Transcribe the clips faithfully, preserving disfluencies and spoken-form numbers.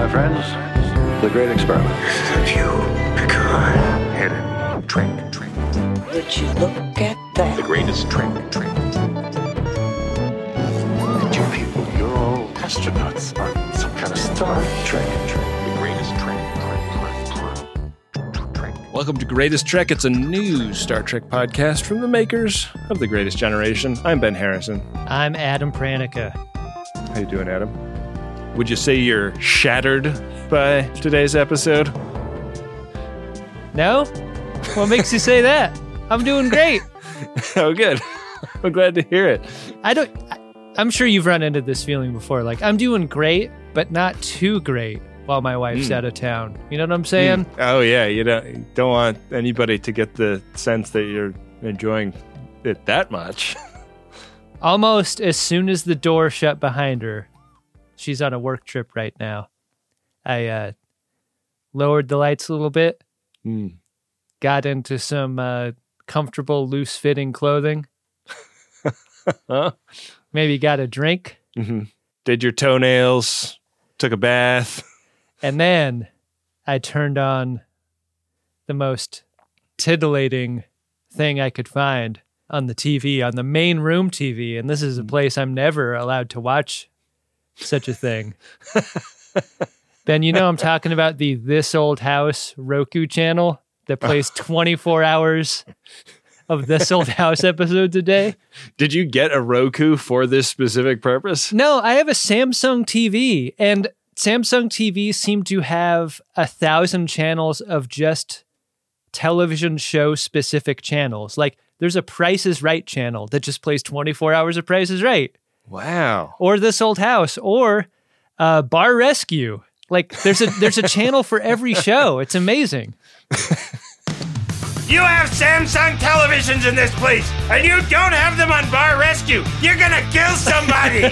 my friends, the great experiment. The view, Picard. Hidden trick, trick. Would you look at that? The greatest trick, trick. Look at you people. You're all astronauts on some kind of Star Trek. The greatest trick, trick, trick, trick. Welcome to Greatest Trek. It's a new Star Trek podcast from the makers of The Greatest Generation. I'm Ben Harrison. I'm Adam Pranica. How you doing, Adam? Would you say you're shattered by today's episode? No? What makes you say that? I'm doing great. Oh, good. I'm glad to hear it. I don't. I, I'm sure you've run into this feeling before. Like, I'm doing great, but not too great while my wife's Mm. out of town. You know what I'm saying? Mm. Oh, yeah. You don't, you don't want anybody to get the sense that you're enjoying it that much. Almost as soon as the door shut behind her, she's on a work trip right now. I uh, lowered the lights a little bit, Mm. got into some uh, comfortable, loose-fitting clothing, Huh? maybe got a drink, Mm-hmm. Did your toenails, took a bath. and then I turned on the most titillating thing I could find on the T V, on the main room T V, and this is a place I'm never allowed to watch such a thing. Ben, you know I'm talking about the This Old House Roku channel that plays twenty-four hours of This Old House episodes a day? Did you get a Roku for this specific purpose? No, I have a Samsung T V, and Samsung T Vs seem to have a thousand channels of just television show specific channels. Like, there's a Price is Right channel that just plays twenty-four hours of Price is Right, Wow. or This Old House, or uh, Bar Rescue. Like, there's a there's a channel for every show. It's amazing. You have Samsung televisions in this place, and you don't have them on Bar Rescue. You're gonna kill somebody.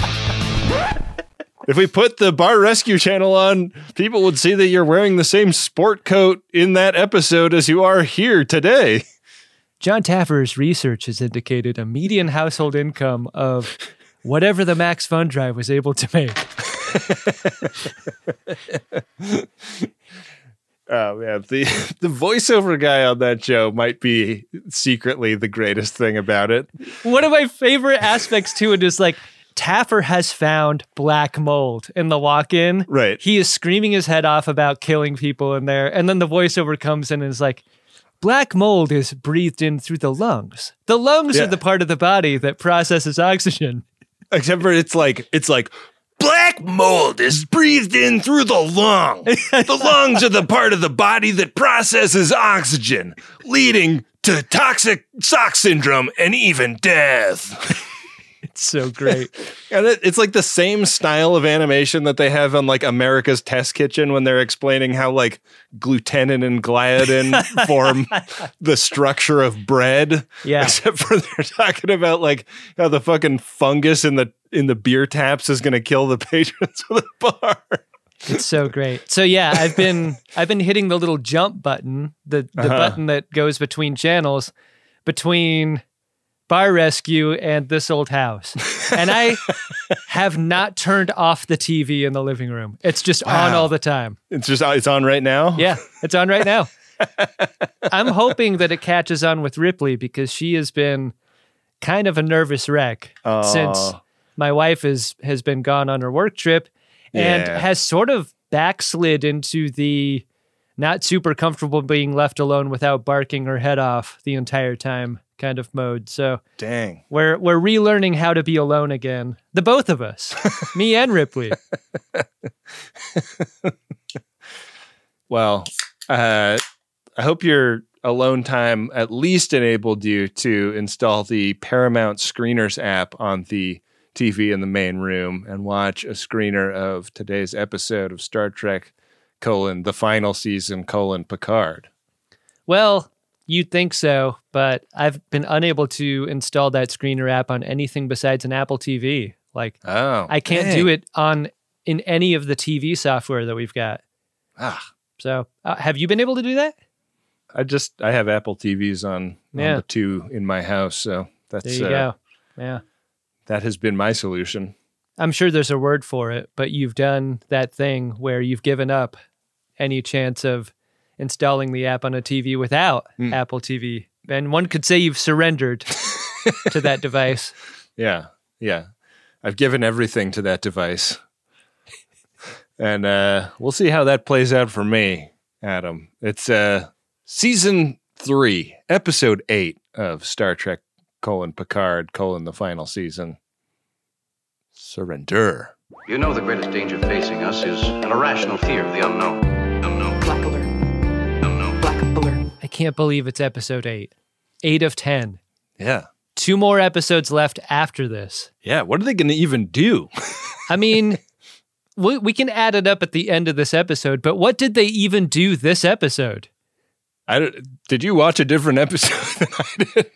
If we put the Bar Rescue channel on, people would see that you're wearing the same sport coat in that episode as you are here today. John Taffer's research has indicated a median household income of whatever the Max Fun Drive was able to make. Oh man, the the voiceover guy on that show might be secretly the greatest thing about it. One of my favorite aspects to it is like Taffer has found black mold in the walk-in. Right. He is screaming his head off about killing people in there, and then the voiceover comes in and is like, black mold is breathed in through the lungs. The lungs Yeah. are the part of the body that processes oxygen. Except for it's like it's like black mold is breathed in through the lung. The lungs are the part of the body that processes oxygen, leading to toxic shock syndrome and even death. It's so great. And it, it's like the same style of animation that they have on like America's Test Kitchen when they're explaining how like glutenin and gliadin form the structure of bread. Yeah. Except for they're talking about like how the fucking fungus in the in the beer taps is going to kill the patrons of the bar. It's so great. So yeah, I've been I've been hitting the little jump button, the the Uh-huh. button that goes between channels, between Bar Rescue and This Old House. And I have not turned off the T V in the living room. It's just on Wow. all the time. It's just it's on right now. Yeah, it's on right now. I'm hoping that it catches on with Ripley because she has been kind of a nervous wreck Aw. since my wife is has been gone on her work trip and Yeah. has sort of backslid into the not super comfortable being left alone without barking her head off the entire time kind of mode. So Dang. we're we're relearning how to be alone again. The both of us, me and Ripley. Well, uh, I hope your alone time at least enabled you to install the Paramount Screeners app on the T V in the main room and watch a screener of today's episode of Star Trek, colon, the final season, colon, Picard. Well, you'd think so, but I've been unable to install that screener app on anything besides an Apple T V. Like, Oh. I can't dang. do it on in any of the T V software that we've got. Ah, So, uh, have you been able to do that? I just, I have Apple T Vs on, Yeah. on the two in my house, so that's, There you uh, go. Yeah. that has been my solution. I'm sure there's a word for it, but you've done that thing where you've given up any chance of installing the app on a T V without Mm. Apple T V. And one could say you've surrendered to that device. Yeah, yeah. I've given everything to that device. And uh, we'll see how that plays out for me, Adam. It's uh, season three, episode eight of Star Trek colon Picard colon the final season. Surrender. You know the greatest danger facing us is an irrational fear of the unknown. Unknown. Black alert. Unknown. Black alert. I can't believe it's episode eight. Eight of ten. Yeah. Two more episodes left after this. Yeah, what are they going to even do? I mean, we, we can add it up at the end of this episode, but what did they even do this episode? I don't, did you watch a different episode than I did?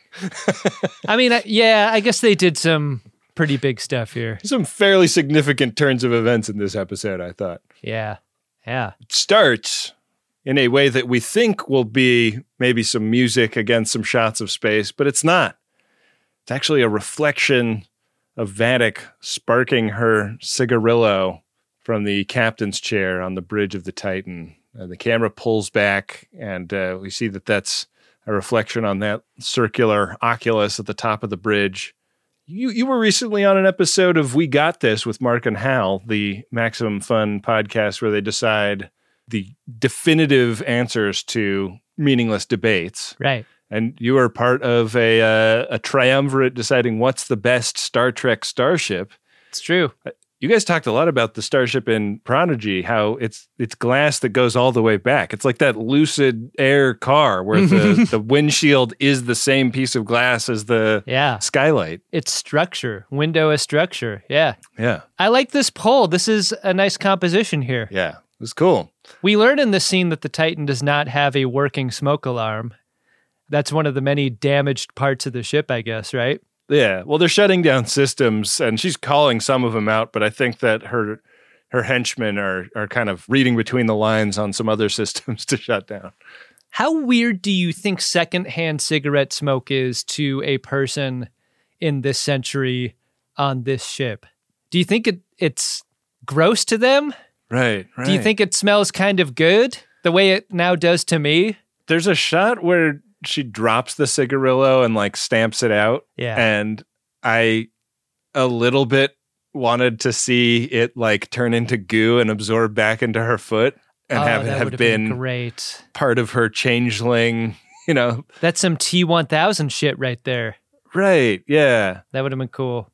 I mean, I, yeah, I guess they did some pretty big stuff here. Some fairly significant turns of events in this episode, I thought. Yeah, yeah. It starts in a way that we think will be maybe some music against some shots of space, but it's not. It's actually a reflection of Vadic sparking her cigarillo from the captain's chair on the bridge of the Titan. Uh, the camera pulls back, and uh, we see that that's a reflection on that circular oculus at the top of the bridge. You you were recently on an episode of We Got This with Mark and Hal, the Maximum Fun podcast where they decide the definitive answers to meaningless debates. Right. And you were part of a uh, a triumvirate deciding what's the best Star Trek starship. It's true. You guys talked a lot about the starship in Prodigy, how it's it's glass that goes all the way back. It's like that Lucid Air car where the, the windshield is the same piece of glass as the Yeah. skylight. It's structure. Window is structure. Yeah. Yeah, I like this poll. This is a nice composition here. yeah. It was cool. We learn in this scene that the Titan does not have a working smoke alarm. That's one of the many damaged parts of the ship, I guess, right? Yeah, well, they're shutting down systems, and she's calling some of them out, but I think that her her henchmen are are kind of reading between the lines on some other systems to shut down. How weird do you think secondhand cigarette smoke is to a person in this century on this ship? Do you think it it's gross to them? Right, right. Do you think it smells kind of good the way it now does to me? There's a shot where she drops the cigarillo and like stamps it out. Yeah. And I a little bit wanted to see it like turn into goo and absorb back into her foot and Oh, have it that have would've been, great. part of her changeling, you know. That's some T one thousand shit right there. Right. Yeah. That would have been cool.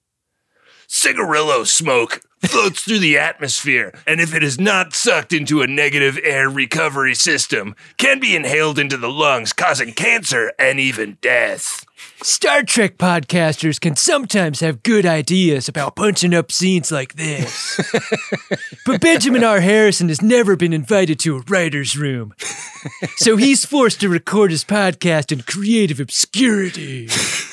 Cigarillo smoke floats through the atmosphere, and if it is not sucked into a negative air recovery system, can be inhaled into the lungs, causing cancer and even death. Star Trek podcasters can sometimes have good ideas about punching up scenes like this. But Benjamin R. Harrison has never been invited to a writer's room. So he's forced to record his podcast in creative obscurity.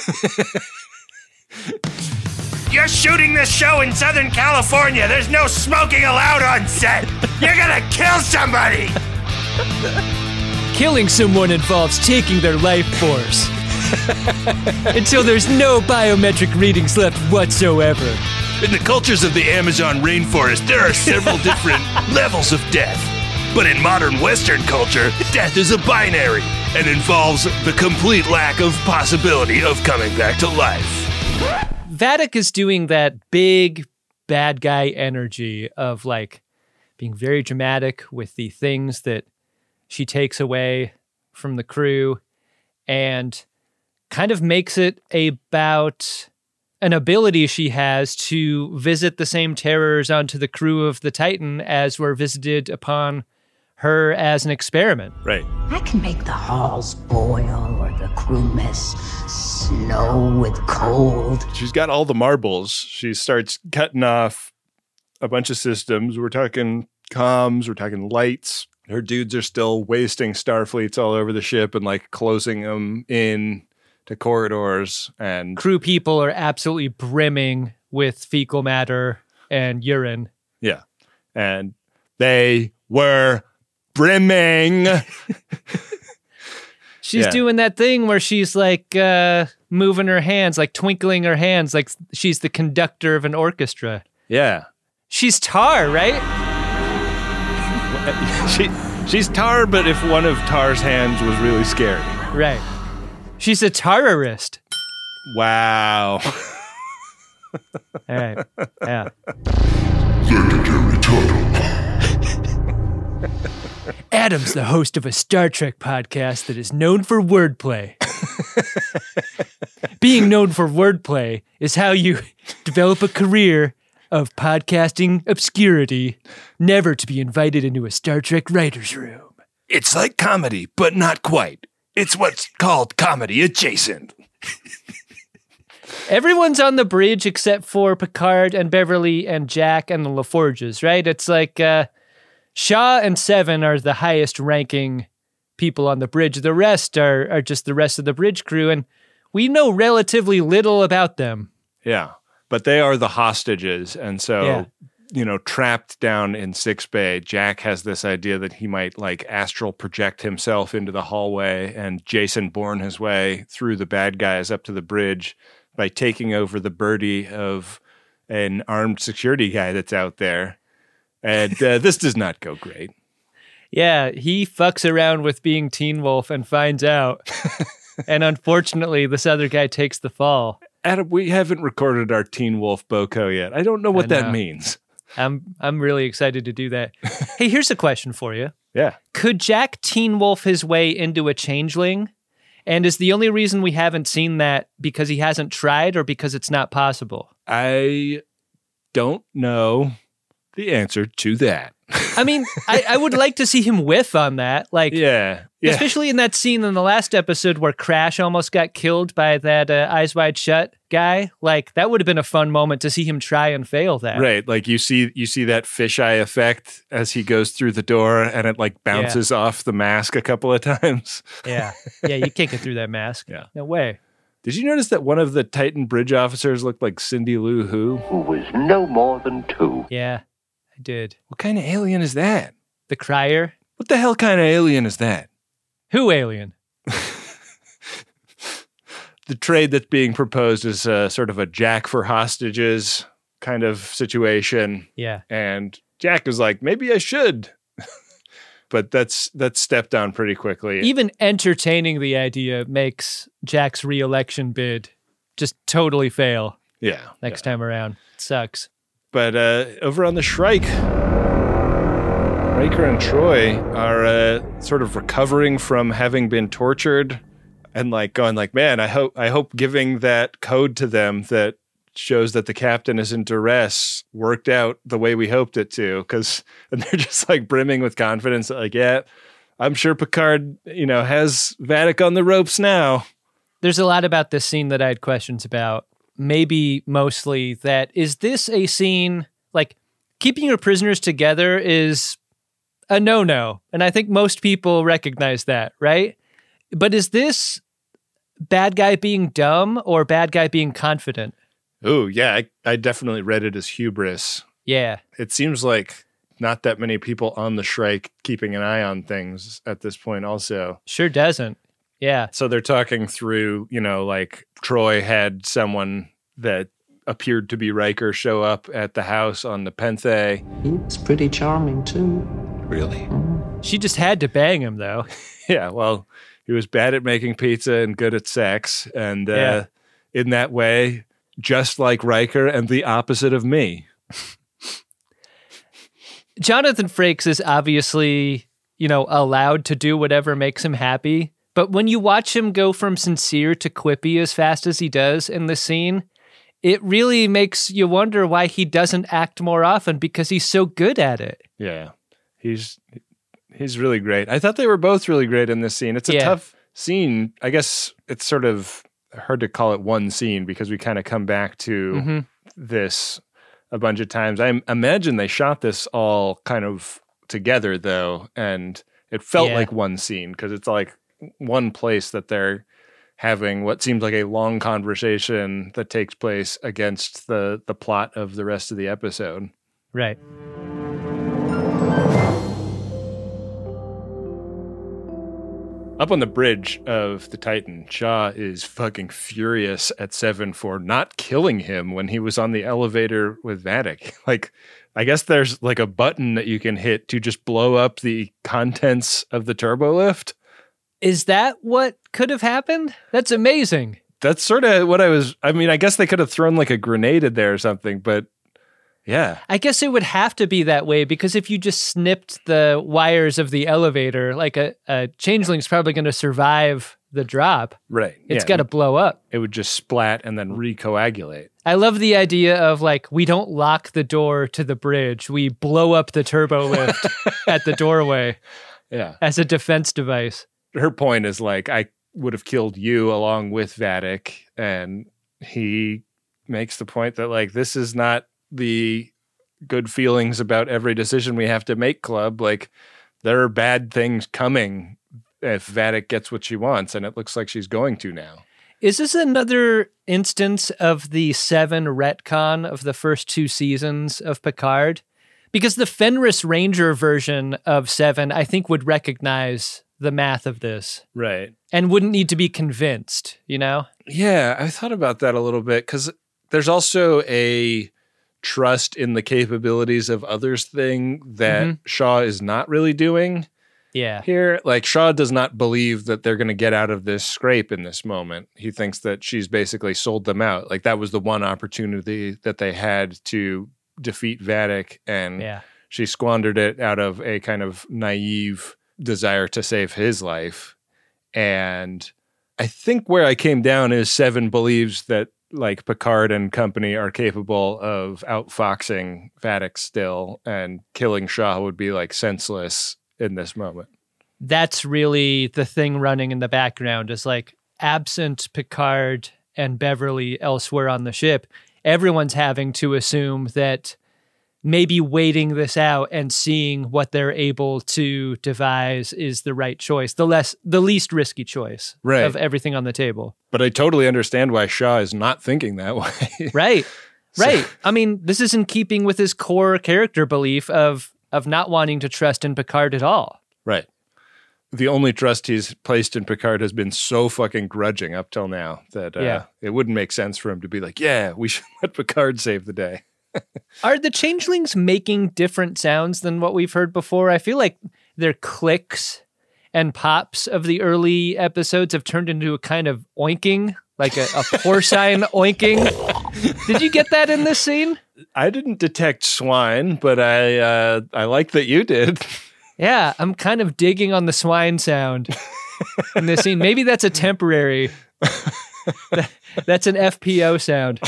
You're shooting this show in Southern California. There's no smoking allowed on set. You're gonna kill somebody. Killing someone involves taking their life force. Until there's no biometric readings left whatsoever. In the cultures of the Amazon rainforest, there are several different levels of death. But in modern Western culture, death is a binary and involves the complete lack of possibility of coming back to life. Vadic is doing that big bad guy energy of like being very dramatic with the things that she takes away from the crew and kind of makes it about an ability she has to visit the same terrors onto the crew of the Titan as were visited upon her as an experiment. Right. I can make the halls boil or the crew mess snow with cold. She's got all the marbles. She starts cutting off a bunch of systems. We're talking comms, we're talking lights. Her dudes are still wasting Starfleets all over the ship and like closing them in to corridors. And Crew people are absolutely brimming with fecal matter and urine. yeah. And they were brimming. She's Yeah. doing that thing where she's like uh, moving her hands, like twinkling her hands, like she's the conductor of an orchestra. Yeah. She's Tar, right? she she's Tar, but if one of Tar's hands was really scary. Right. She's a terrorist. Wow. All right. Yeah. Legendary title. Adam's the host of a Star Trek podcast that is known for wordplay. Being known for wordplay is how you develop a career of podcasting obscurity, never to be invited into a Star Trek writer's room. It's like comedy, but not quite. It's what's called comedy adjacent. Everyone's on the bridge except for Picard and Beverly and Jack and the LaForges, right? It's like uh, Shaw and Seven are the highest ranking people on the bridge. The rest are, are just the rest of the bridge crew, and we know relatively little about them. Yeah. But they are the hostages. And so, Yeah. you know, trapped down in Sickbay, Jack has this idea that he might like astral project himself into the hallway and Jason Bourne his way through the bad guys up to the bridge by taking over the birdie of an armed security guy that's out there. And uh, this does not go great. Yeah, he fucks around with being Teen Wolf and finds out. And unfortunately, this other guy takes the fall. Adam, we haven't recorded our Teen Wolf Boko yet. I don't know what I that know. means. I'm I'm really excited to do that. Hey, here's a question for you. Yeah. Could Jack Teen Wolf his way into a changeling? And is the only reason we haven't seen that because he hasn't tried or because it's not possible? I don't know the answer to that. I mean, I, I would like to see him whiff on that. Like, Yeah. Yeah. especially in that scene in the last episode where Crash almost got killed by that uh, Eyes Wide Shut guy. Like, that would have been a fun moment to see him try and fail that. Right. Like you see you see that fisheye effect as he goes through the door and it like bounces off the mask a couple of times. Yeah. Yeah, you can't get through that mask. Yeah. No way. Did you notice that one of the Titan bridge officers looked like Cindy Lou Who? Who was no more than two. Yeah, I did. What kind of alien is that? The Crier. What the hell kind of alien is that? Who alien? The trade that's being proposed is a, sort of a Jack for hostages kind of situation. Yeah. And Jack is like, maybe I should. But that's that's stepped on pretty quickly. Even entertaining the idea makes Jack's re-election bid just totally fail yeah. next time around. It sucks. But uh, over on the Shrike, Riker and Troy are uh, sort of recovering from having been tortured and like going like, man, I hope I hope giving that code to them that shows that the captain is in duress worked out the way we hoped it to. Because and they're just like brimming with confidence. Like, yeah, I'm sure Picard, you know, has Vadic on the ropes now. There's a lot about this scene that I had questions about. Maybe mostly that, is this a scene, like, keeping your prisoners together is a no-no. And I think most people recognize that, right? But is this bad guy being dumb or bad guy being confident? Oh, yeah, I, I definitely read it as hubris. Yeah. It seems like not that many people on the Shrike keeping an eye on things at this point also. Sure doesn't. Yeah. So they're talking through, you know, like Troy had someone that appeared to be Riker show up at the house on the Nepenthe. He's pretty charming, too. Really? She just had to bang him, though. Yeah, well, he was bad at making pizza and good at sex. And uh, Yeah. in that way, just like Riker and the opposite of me. Jonathan Frakes is obviously, you know, allowed to do whatever makes him happy. But when you watch him go from sincere to quippy as fast as he does in this scene, it really makes you wonder why he doesn't act more often, because he's so good at it. Yeah, he's he's really great. I thought they were both really great in this scene. It's a Yeah. tough scene. I guess it's sort of hard to call it one scene because we kind of come back to Mm-hmm. this a bunch of times. I imagine they shot this all kind of together though, and it felt Yeah. like one scene because it's like one place that they're having what seems like a long conversation that takes place against the the plot of the rest of the episode. Right. Up on the bridge of the Titan, Shaw is fucking furious at Seven for not killing him when he was on the elevator with Vatic. Like, I guess there's like a button that you can hit to just blow up the contents of the turbo lift. Is that what could have happened? That's amazing. That's sort of what I was, I mean, I guess they could have thrown like a grenade in there or something, but yeah. I guess it would have to be that way because if you just snipped the wires of the elevator, like a, a changeling's probably going to survive the drop. Right. It's yeah. got to blow up. It would just splat and then recoagulate. I love the idea of like, we don't lock the door to the bridge. We blow up the turbo lift at the doorway. Yeah. As a defense device. Her point is like, I would have killed you along with Vatic. And he makes the point that like, this is not the good feelings about every decision we have to make club. Like, there are bad things coming if Vatic gets what she wants, and it looks like she's going to now. Is this another instance of the Seven retcon of the first two seasons of Picard? Because the Fenris Ranger version of Seven, I think, would recognize the math of this. Right. And wouldn't need to be convinced, you know? Yeah, I thought about that a little bit, because there's also a trust in the capabilities of others thing that mm-hmm. Shaw is not really doing. Yeah. Here, like, Shaw does not believe that they're going to get out of this scrape in this moment. He thinks that she's basically sold them out. Like, that was the one opportunity that they had to defeat Vatic, and yeah. she squandered it out of a kind of naive desire to save his life. And I think where I came down is Seven believes that like Picard and company are capable of outfoxing Vatic still, and killing Shaw would be like senseless in this moment. That's really the thing running in the background is like, absent Picard and Beverly elsewhere on the ship, everyone's having to assume that maybe waiting this out and seeing what they're able to devise is the right choice, the less, the least risky choice right. of everything on the table. But I totally understand why Shaw is not thinking that way. Right, so. right. I mean, this is in keeping with his core character belief of of not wanting to trust in Picard at all. Right. The only trust he's placed in Picard has been so fucking grudging up till now that uh, yeah. it wouldn't make sense for him to be like, yeah, we should let Picard save the day. Are the changelings making different sounds than what we've heard before? I feel like their clicks and pops of the early episodes have turned into a kind of oinking, like a, a porcine oinking. Did you get that in this scene? I didn't detect swine, but I uh, I like that you did. Yeah, I'm kind of digging on the swine sound in this scene. Maybe that's a temporary. that, that's an F P O sound.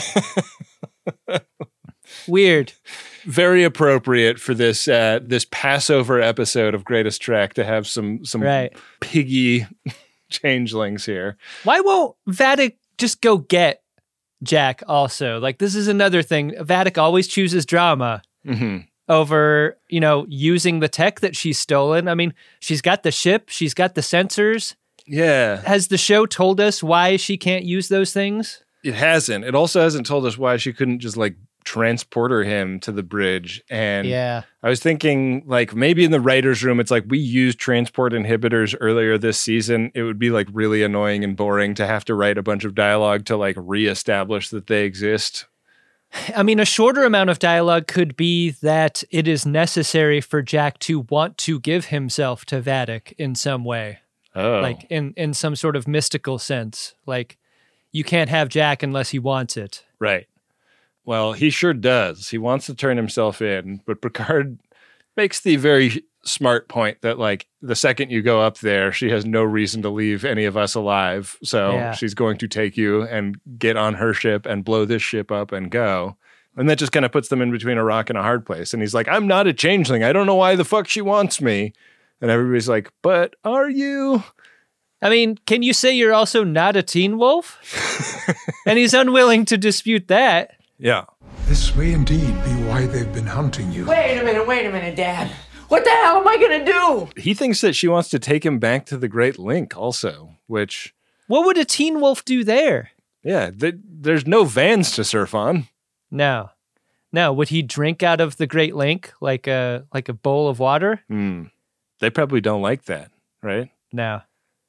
Weird. Very appropriate for this uh, this Passover episode of Greatest Trek to have some some right. piggy changelings here. Why won't Vatic just go get Jack also? Like, this is another thing. Vatic always chooses drama mm-hmm. over, you know, using the tech that she's stolen. I mean, she's got the ship. She's got the sensors. Yeah. Has the show told us why she can't use those things? It hasn't. It also hasn't told us why she couldn't just, like, transporter him to the bridge. And yeah. I was thinking, like, maybe in the writer's room, it's like, we used transport inhibitors earlier this season. It would be, like, really annoying and boring to have to write a bunch of dialogue to, like, reestablish that they exist. I mean, a shorter amount of dialogue could be that it is necessary for Jack to want to give himself to Vatic in some way. Oh. Like, in, in some sort of mystical sense. Like, you can't have Jack unless he wants it. Right. Well, he sure does. He wants to turn himself in, but Picard makes the very smart point that, like, the second you go up there, she has no reason to leave any of us alive. So yeah. she's going to take you and get on her ship and blow this ship up and go. And that just kind of puts them in between a rock and a hard place. And he's like, I'm not a changeling. I don't know why the fuck she wants me. And everybody's like, but are you? I mean, can you say you're also not a teen wolf? And he's unwilling to dispute that. Yeah. This may indeed be why they've been hunting you. Wait a minute, wait a minute, Dad. What the hell am I going to do? He thinks that she wants to take him back to the Great Link also, which... What would a teen wolf do there? Yeah, th- there's no vans to surf on. No. No, would he drink out of the Great Link like a like a bowl of water? Hmm. They probably don't like that, right? No.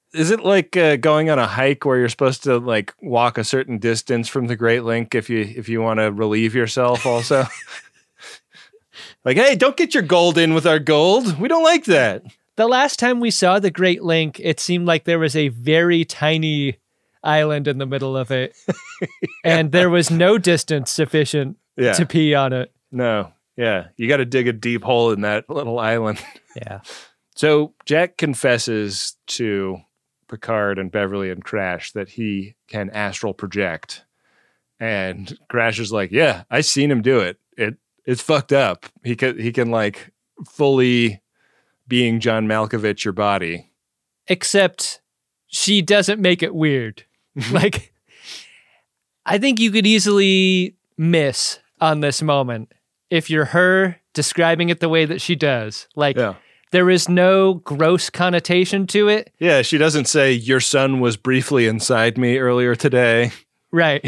Is it like uh, going on a hike where you're supposed to like walk a certain distance from the Great Link if you if you want to relieve yourself also? Like, hey, don't get your gold in with our gold. We don't like that. The last time we saw the Great Link, it seemed like there was a very tiny island in the middle of it. And there was no distance sufficient Yeah. to pee on it. No. Yeah. You got to dig a deep hole in that little island. Yeah. So Jack confesses to Picard and Beverly and Crash that he can astral project. And Crash is like, yeah, I seen him do it. It it's fucked up. He can he can like fully being John Malkovich your body. Except she doesn't make it weird. Like, I think you could easily miss on this moment if you're her describing it the way that she does. Like, Yeah. there is no gross connotation to it. Yeah, she doesn't say your son was briefly inside me earlier today. Right.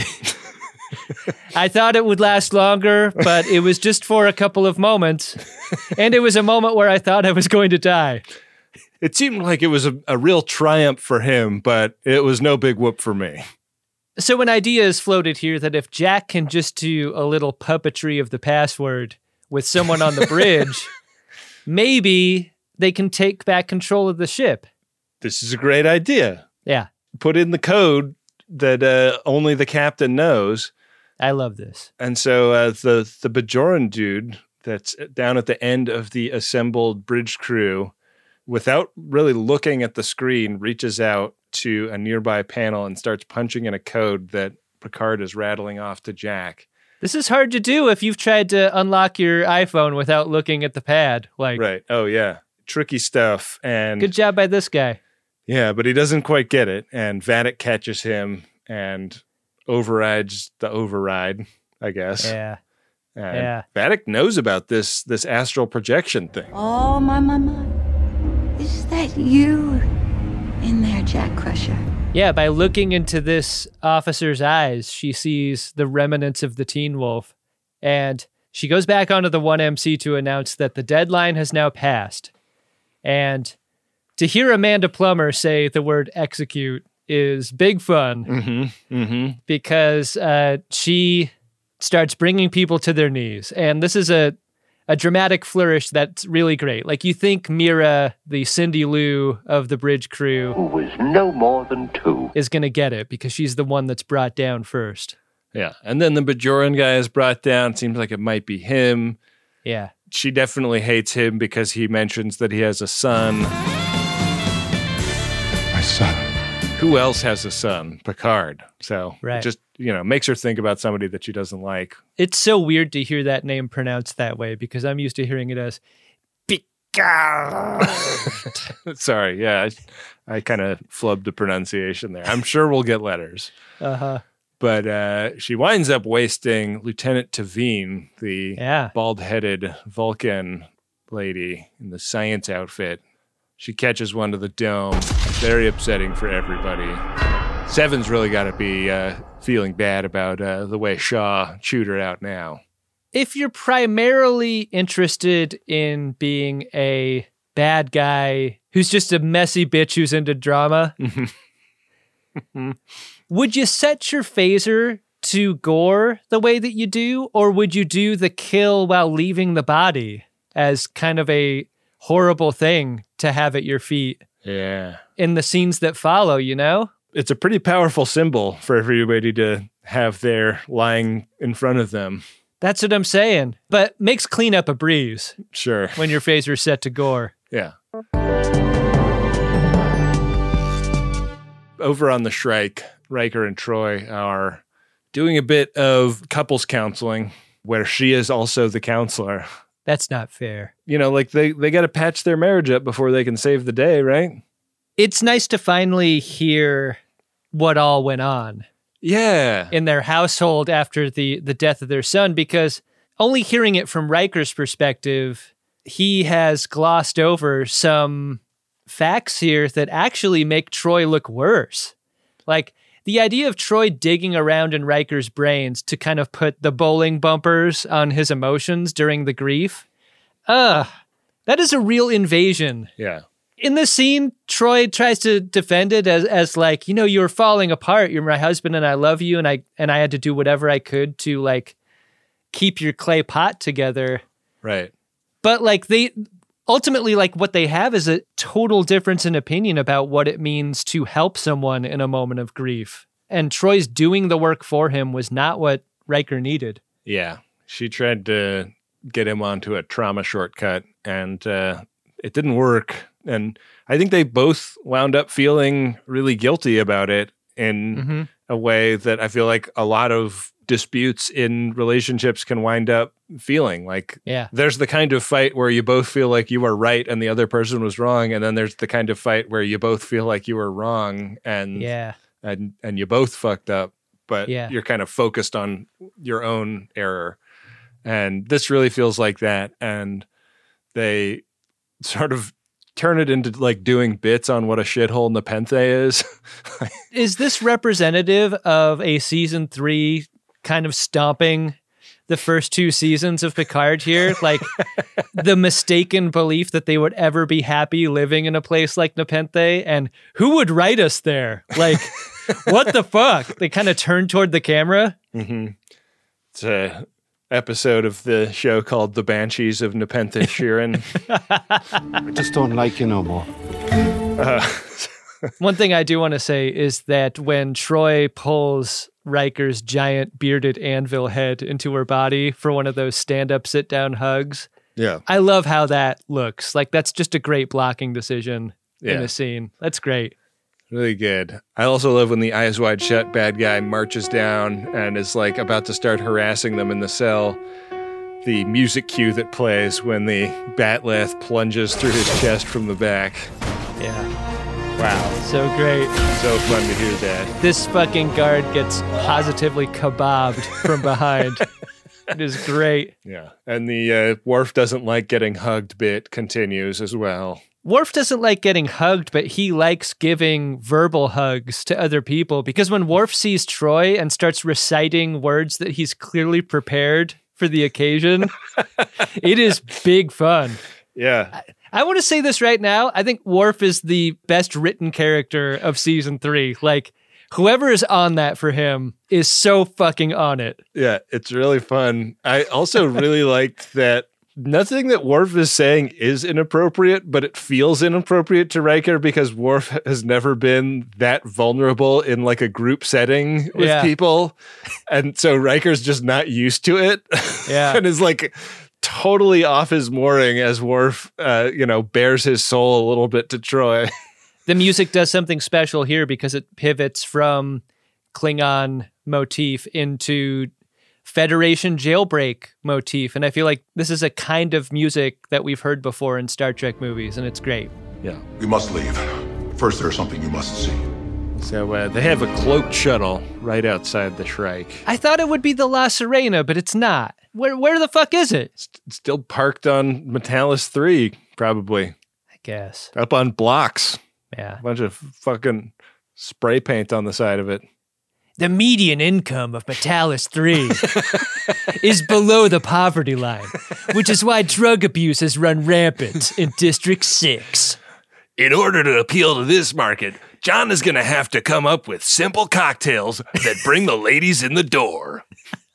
I thought it would last longer, but it was just for a couple of moments. And it was a moment where I thought I was going to die. It seemed like it was a, a real triumph for him, but it was no big whoop for me. So an idea is floated here that if Jack can just do a little puppetry of the password with someone on the bridge, maybe they can take back control of the ship. This is a great idea. Yeah, Put in the code that uh, only the captain knows. I love this. And so uh, the, the Bajoran dude that's down at the end of the assembled bridge crew, without really looking at the screen, reaches out to a nearby panel and starts punching in a code that Picard is rattling off to Jack. This is hard to do if you've tried to unlock your iPhone without looking at the pad. Like, Right. Oh, yeah. Tricky stuff. And good job by this guy. yeah, but he doesn't quite get it. And Vatic catches him and overrides the override, I guess. Yeah. And yeah. Vatic knows about this this astral projection thing. Oh, my, my, my. Is that you in there, Jack Crusher? Yeah, by looking into this officer's eyes, she sees the remnants of the Teen Wolf. And she goes back onto the one M C to announce that the deadline has now passed. And to hear Amanda Plummer say the word execute is big fun. Mm-hmm. Mm-hmm. Because uh, she starts bringing people to their knees. And this is a, a dramatic flourish that's really great. Like, you think Mira, the Cindy Lou of the bridge crew, Who was no more than two. is going to get it because she's the one that's brought down first. Yeah. And then the Bajoran guy is brought down. Seems like it might be him. Yeah. She definitely hates him because he mentions that he has a son. My son. Who else has a son? Picard. So Right. it just, you know, makes her think about somebody that she doesn't like. It's so weird to hear that name pronounced that way because I'm used to hearing it as Picard. Sorry. Yeah. I, I kind of flubbed the pronunciation there. I'm sure we'll get letters. Uh-huh. But uh, she winds up wasting Lieutenant Tavine, the Yeah. bald-headed Vulcan lady in the science outfit. She catches one to the dome. Very upsetting for everybody. Seven's really got to be uh, feeling bad about uh, the way Shaw chewed her out now. If you're primarily interested in being a bad guy who's just a messy bitch who's into drama, would you set your phaser to gore the way that you do, or would you do the kill while leaving the body as kind of a horrible thing to have at your feet Yeah. in the scenes that follow, you know? It's a pretty powerful symbol for everybody to have there lying in front of them. That's what I'm saying. But makes cleanup a breeze Sure. when your phaser's set to gore. Yeah. Over on the Shrike, Riker and Troy are doing a bit of couples counseling where she is also the counselor. That's not fair. You know, like they, they got to patch their marriage up before they can save the day, right? It's nice to finally hear what all went on Yeah. in their household after the, the death of their son, because only hearing it from Riker's perspective, he has glossed over some facts here that actually make Troy look worse. Like, the idea of Troy digging around in Riker's brains to kind of put the bowling bumpers on his emotions during the grief, uh, that is a real invasion. Yeah. In this scene, Troy tries to defend it as as like, you know, you're falling apart. You're my husband and I love you. And I and I had to do whatever I could to like keep your clay pot together. Right. But like they ultimately, like what they have is a total difference in opinion about what it means to help someone in a moment of grief. And Troy's doing the work for him was not what Riker needed. Yeah. She tried to get him onto a trauma shortcut and uh, it didn't work. And I think they both wound up feeling really guilty about it in Mm-hmm. a way that I feel like a lot of disputes in relationships can wind up feeling. Like Yeah. there's the kind of fight where you both feel like you are right and the other person was wrong. And then there's the kind of fight where you both feel like you were wrong and Yeah. and, and you both fucked up, but Yeah. you're kind of focused on your own error. And this really feels like that. And they sort of turn it into like doing bits on what a shithole Nepenthe is. Is this representative of a season three kind of stomping the first two seasons of Picard here? Like the mistaken belief that they would ever be happy living in a place like Nepenthe, and who would write us there? Like, what the fuck? They kind of turn toward the camera. Mm-hmm. It's a episode of the show called The Banshees of Nepenthe Sheeran. I just don't like you no more. Uh, One thing I do want to say is that when Troy pulls Riker's giant bearded anvil head into her body for one of those stand-up, sit-down hugs, yeah. I love how that looks. Like, that's just a great blocking decision in Yeah. a scene. That's great. Really good. I also love when the Eyes Wide Shut bad guy marches down and is like about to start harassing them in the cell. The music cue that plays when the Batleth plunges through his chest from the back. Yeah. Wow. So great. So fun to hear that. This fucking guard gets positively kebabbed from behind. It is great. Yeah. And the uh, Worf doesn't like getting hugged bit continues as well. Worf doesn't like getting hugged, but he likes giving verbal hugs to other people, because when Worf sees Troy and starts reciting words that he's clearly prepared for the occasion, it is big fun. Yeah. I, I want to say this right now. I think Worf is the best written character of season three. Like, whoever is on that for him is so fucking on it. Yeah, it's really fun. I also really liked that nothing that Worf is saying is inappropriate, but it feels inappropriate to Riker because Worf has never been that vulnerable in like a group setting with Yeah. people. And so Riker's just not used to it. Yeah. And is like totally off his mooring as Worf, uh, you know, bears his soul a little bit to Troy. The music does something special here because it pivots from Klingon motif into Federation jailbreak motif. And I feel like this is a kind of music that we've heard before in Star Trek movies, and it's great. Yeah. We must leave. First, there's something you must see. So uh, they have a cloaked shuttle right outside the Shrike. I thought it would be the La Serena, but it's not. Where where the fuck is it? It's still parked on Metalis three, probably. I guess. Up on blocks. Yeah. A bunch of fucking spray paint on the side of it. The median income of Metalis three is below the poverty line, which is why drug abuse has run rampant in District six. In order to appeal to this market, John is going to have to come up with simple cocktails that bring the ladies in the door.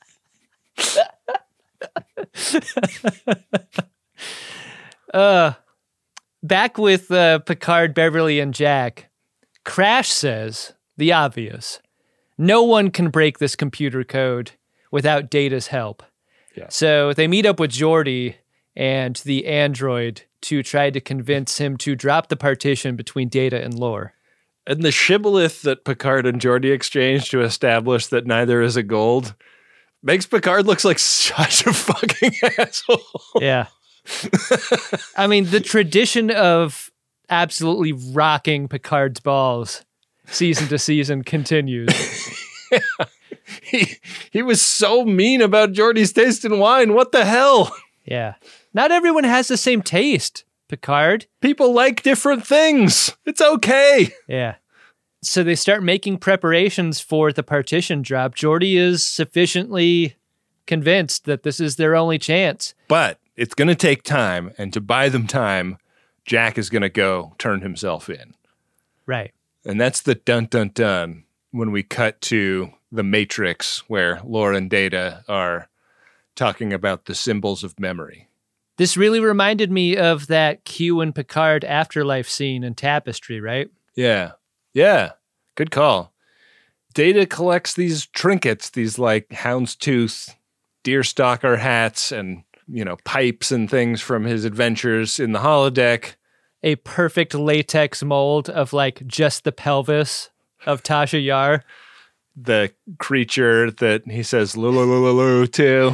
uh, back with uh, Picard, Beverly, and Jack, Crash says the obvious. No one can break this computer code without Data's help. Yeah. So they meet up with Geordi and the android to try to convince him to drop the partition between Data and Lore. And the shibboleth that Picard and Geordi exchange to establish that neither is a gold makes Picard looks like such a fucking asshole. Yeah. I mean, the tradition of absolutely rocking Picard's balls season to season continues. Yeah. He he was so mean about Geordi's taste in wine. What the hell? Yeah. Not everyone has the same taste, Picard. People like different things. It's okay. Yeah. So they start making preparations for the partition drop. Geordi is sufficiently convinced that this is their only chance. But it's going to take time. And to buy them time, Jack is going to go turn himself in. Right. And that's the dun dun dun when we cut to the Matrix where Lore and Data are talking about the symbols of memory. This really reminded me of that Q and Picard afterlife scene in Tapestry, right? Yeah. Yeah. Good call. Data collects these trinkets, these like houndstooth deerstalker hats and, you know, pipes and things from his adventures in the holodeck. A perfect latex mold of like just the pelvis of Tasha Yar. The creature that he says lulu lulu to.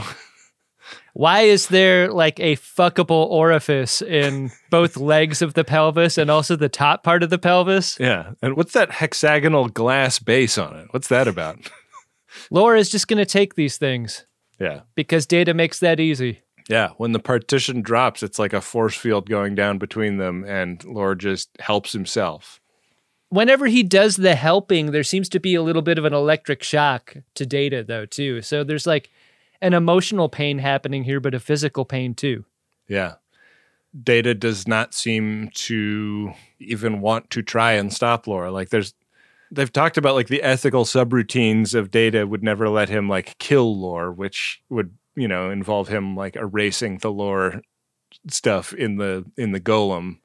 Why is there like a fuckable orifice in both legs of the pelvis and also the top part of the pelvis? Yeah. And what's that hexagonal glass base on it? What's that about? Laura is just going to take these things. Yeah. Because Data makes that easy. Yeah. When the partition drops, it's like a force field going down between them, and Lore just helps himself. Whenever he does the helping, there seems to be a little bit of an electric shock to Data, though, too. So there's like an emotional pain happening here, but a physical pain too. Yeah. Data does not seem to even want to try and stop Lore. Like there's, they've talked about like the ethical subroutines of Data would never let him like kill Lore, which would, you know, involve him like erasing the Lore stuff in the, in the golem.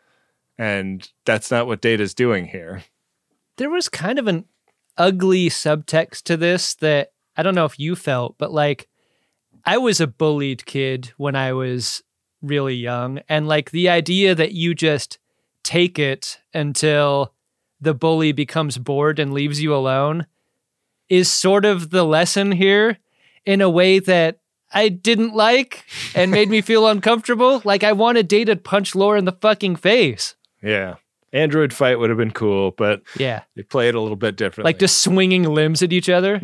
And that's not what Data's doing here. There was kind of an ugly subtext to this that I don't know if you felt, but like I was a bullied kid when I was really young. And like the idea that you just take it until the bully becomes bored and leaves you alone is sort of the lesson here in a way that I didn't like and made me feel uncomfortable. Like I wanted Data to punch Lore in the fucking face. Yeah. Android fight would have been cool, but yeah, they play it a little bit differently. Like just swinging limbs at each other.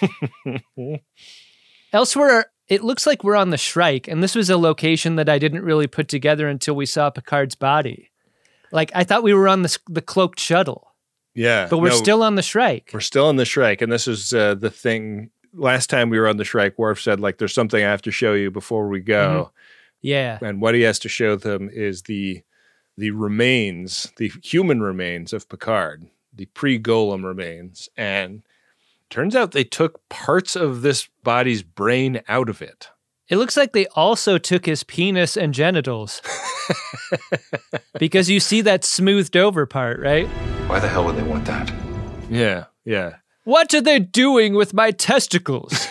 Elsewhere, it looks like we're on the Shrike, and this was a location that I didn't really put together until we saw Picard's body. Like, I thought we were on the, the cloaked shuttle. Yeah. But we're no, still on the Shrike. We're still on the Shrike, and this is uh, the thing. Last time we were on the Shrike, Worf said, like, there's something I have to show you before we go. Mm-hmm. Yeah. And what he has to show them is the the remains, the human remains of Picard, the pre-golem remains. And turns out they took parts of this body's brain out of it. It looks like they also took his penis and genitals. Because you see that smoothed over part, right? Why the hell would they want that? Yeah, yeah. What are they doing with my testicles?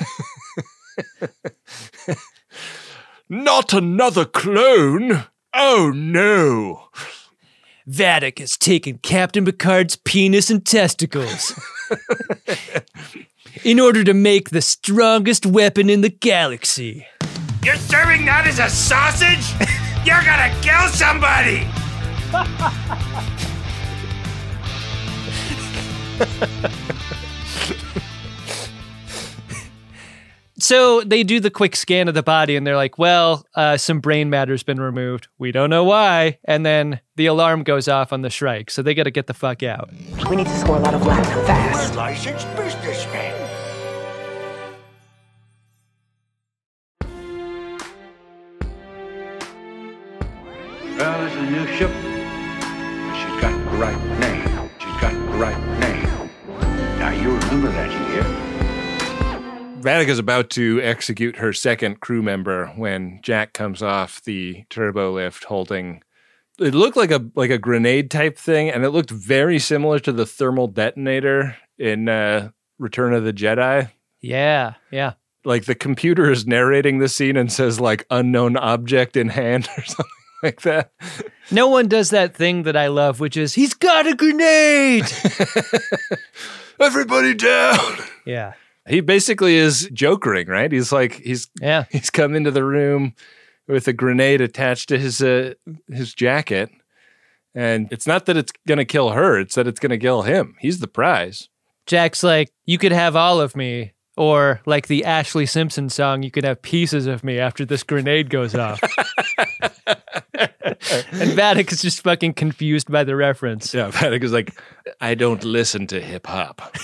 Not another clone! Oh no! Vadic has taken Captain Picard's penis and testicles in order to make the strongest weapon in the galaxy. You're serving that as a sausage? You're gonna kill somebody! So they do the quick scan of the body and they're like, well, uh, some brain matter's been removed. We don't know why. And then the alarm goes off on the Shrike. So they got to get the fuck out. We need to score a lot of laps fast. We're licensed businessmen. Well, it's a new ship. She's got the right name. She's got the right name. Now, you remember that, you hear? Vadic is about to execute her second crew member when Jack comes off the turbo lift holding, it looked like a like a grenade type thing, and it looked very similar to the thermal detonator in uh, Return of the Jedi. Yeah, yeah. Like the computer is narrating the scene and says like unknown object in hand or something like that. No one does that thing that I love, which is, he's got a grenade! Everybody down! Yeah. He basically is jokering, right? He's like, he's yeah. he's come into the room with a grenade attached to his uh, his jacket. And it's not that it's going to kill her. It's that it's going to kill him. He's the prize. Jack's like, you could have all of me. Or like the Ashley Simpson song, you could have pieces of me after this grenade goes off. And Vadic is just fucking confused by the reference. Yeah, Vadic is like, I don't listen to hip hop.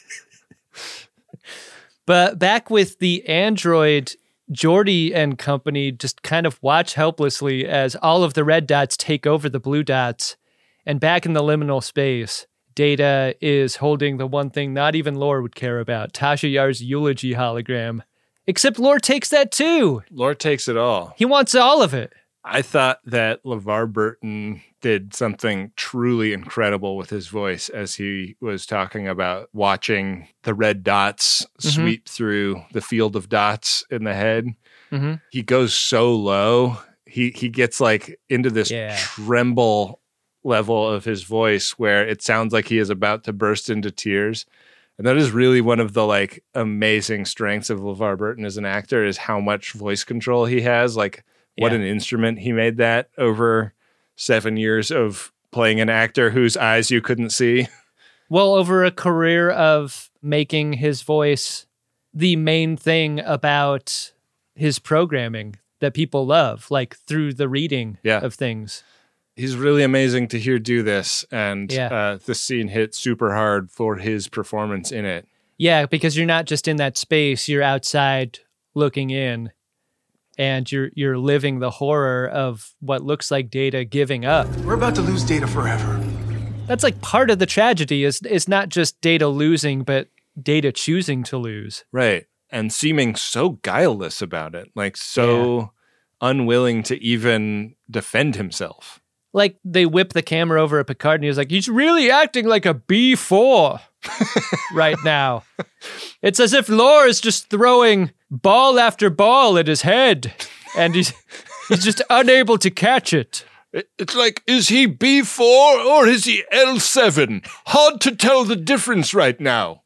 But back with the android, Geordi and company just kind of watch helplessly as all of the red dots take over the blue dots. And back in the liminal space, Data is holding the one thing not even Lore would care about, Tasha Yar's eulogy hologram. Except Lore takes that too. Lore takes it all. He wants all of it. I thought that LeVar Burton did something truly incredible with his voice as he was talking about watching the red dots mm-hmm. sweep through the field of dots in the head. Mm-hmm. He goes so low. He he gets like into this yeah. tremble level of his voice where it sounds like he is about to burst into tears. And that is really one of the like amazing strengths of LeVar Burton as an actor is how much voice control he has. Like what yeah. an instrument he made that over seven years of playing an actor whose eyes you couldn't see. Well, over a career of making his voice the main thing about his programming that people love, like through the reading yeah. of things. He's really amazing to hear do this, and yeah. uh, this scene hit super hard for his performance in it. Yeah, because you're not just in that space, you're outside looking in, and you're you're living the horror of what looks like Data giving up. We're about to lose Data forever. That's like part of the tragedy is it's not just Data losing, but Data choosing to lose. Right, and seeming so guileless about it, like so yeah. unwilling to even defend himself. Like they whip the camera over at Picard and he was like, he's really acting like a B four right now. It's as if Lore is just throwing ball after ball at his head and he's he's just unable to catch it. It's like, is he B four or is he L seven? Hard to tell the difference right now.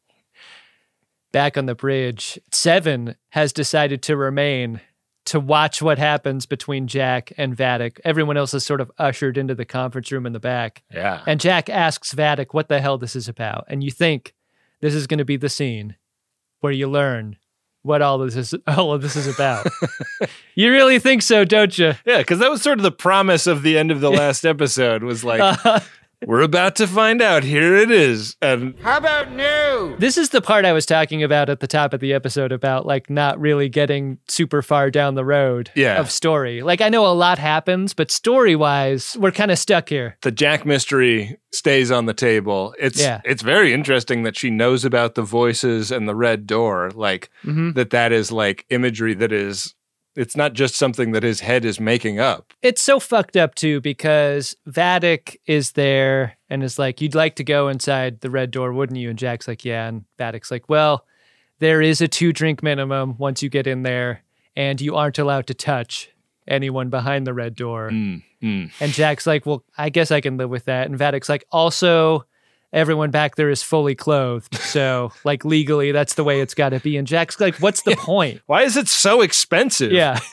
Back on the bridge, Seven has decided to remain to watch what happens between Jack and Vadic. Everyone else is sort of ushered into the conference room in the back. Yeah. And Jack asks Vadic what the hell this is about. And you think this is going to be the scene where you learn what all of this is, all of this is about. You really think so, don't you? Yeah, because that was sort of the promise of the end of the last episode was like, uh, we're about to find out. Here it is. And how about new? This is the part I was talking about at the top of the episode about like not really getting super far down the road yeah. of story. Like I know a lot happens, but story-wise, we're kind of stuck here. The Jack mystery stays on the table. It's yeah. it's very interesting that she knows about the voices and the red door. Like mm-hmm. that that is like imagery that is it's not just something that his head is making up. It's so fucked up, too, because Vadic is there and is like, you'd like to go inside the red door, wouldn't you? And Jack's like, yeah. And Vadic's like, well, there is a two-drink minimum once you get in there, and you aren't allowed to touch anyone behind the red door. Mm, mm. And Jack's like, well, I guess I can live with that. And Vadic's like, also, everyone back there is fully clothed. So, like, legally, that's the way it's got to be. And Jack's like, what's the point? Why is it so expensive? Yeah.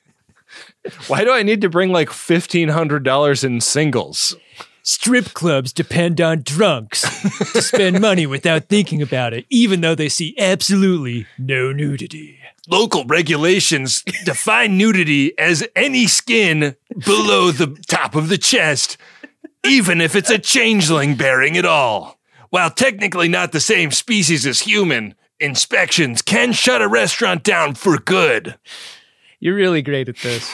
Why do I need to bring, like, fifteen hundred dollars in singles? Strip clubs depend on drunks to spend money without thinking about it, even though they see absolutely no nudity. Local regulations define nudity as any skin below the top of the chest, even if it's a changeling bearing it all. While technically not the same species as human, inspections can shut a restaurant down for good. You're really great at this.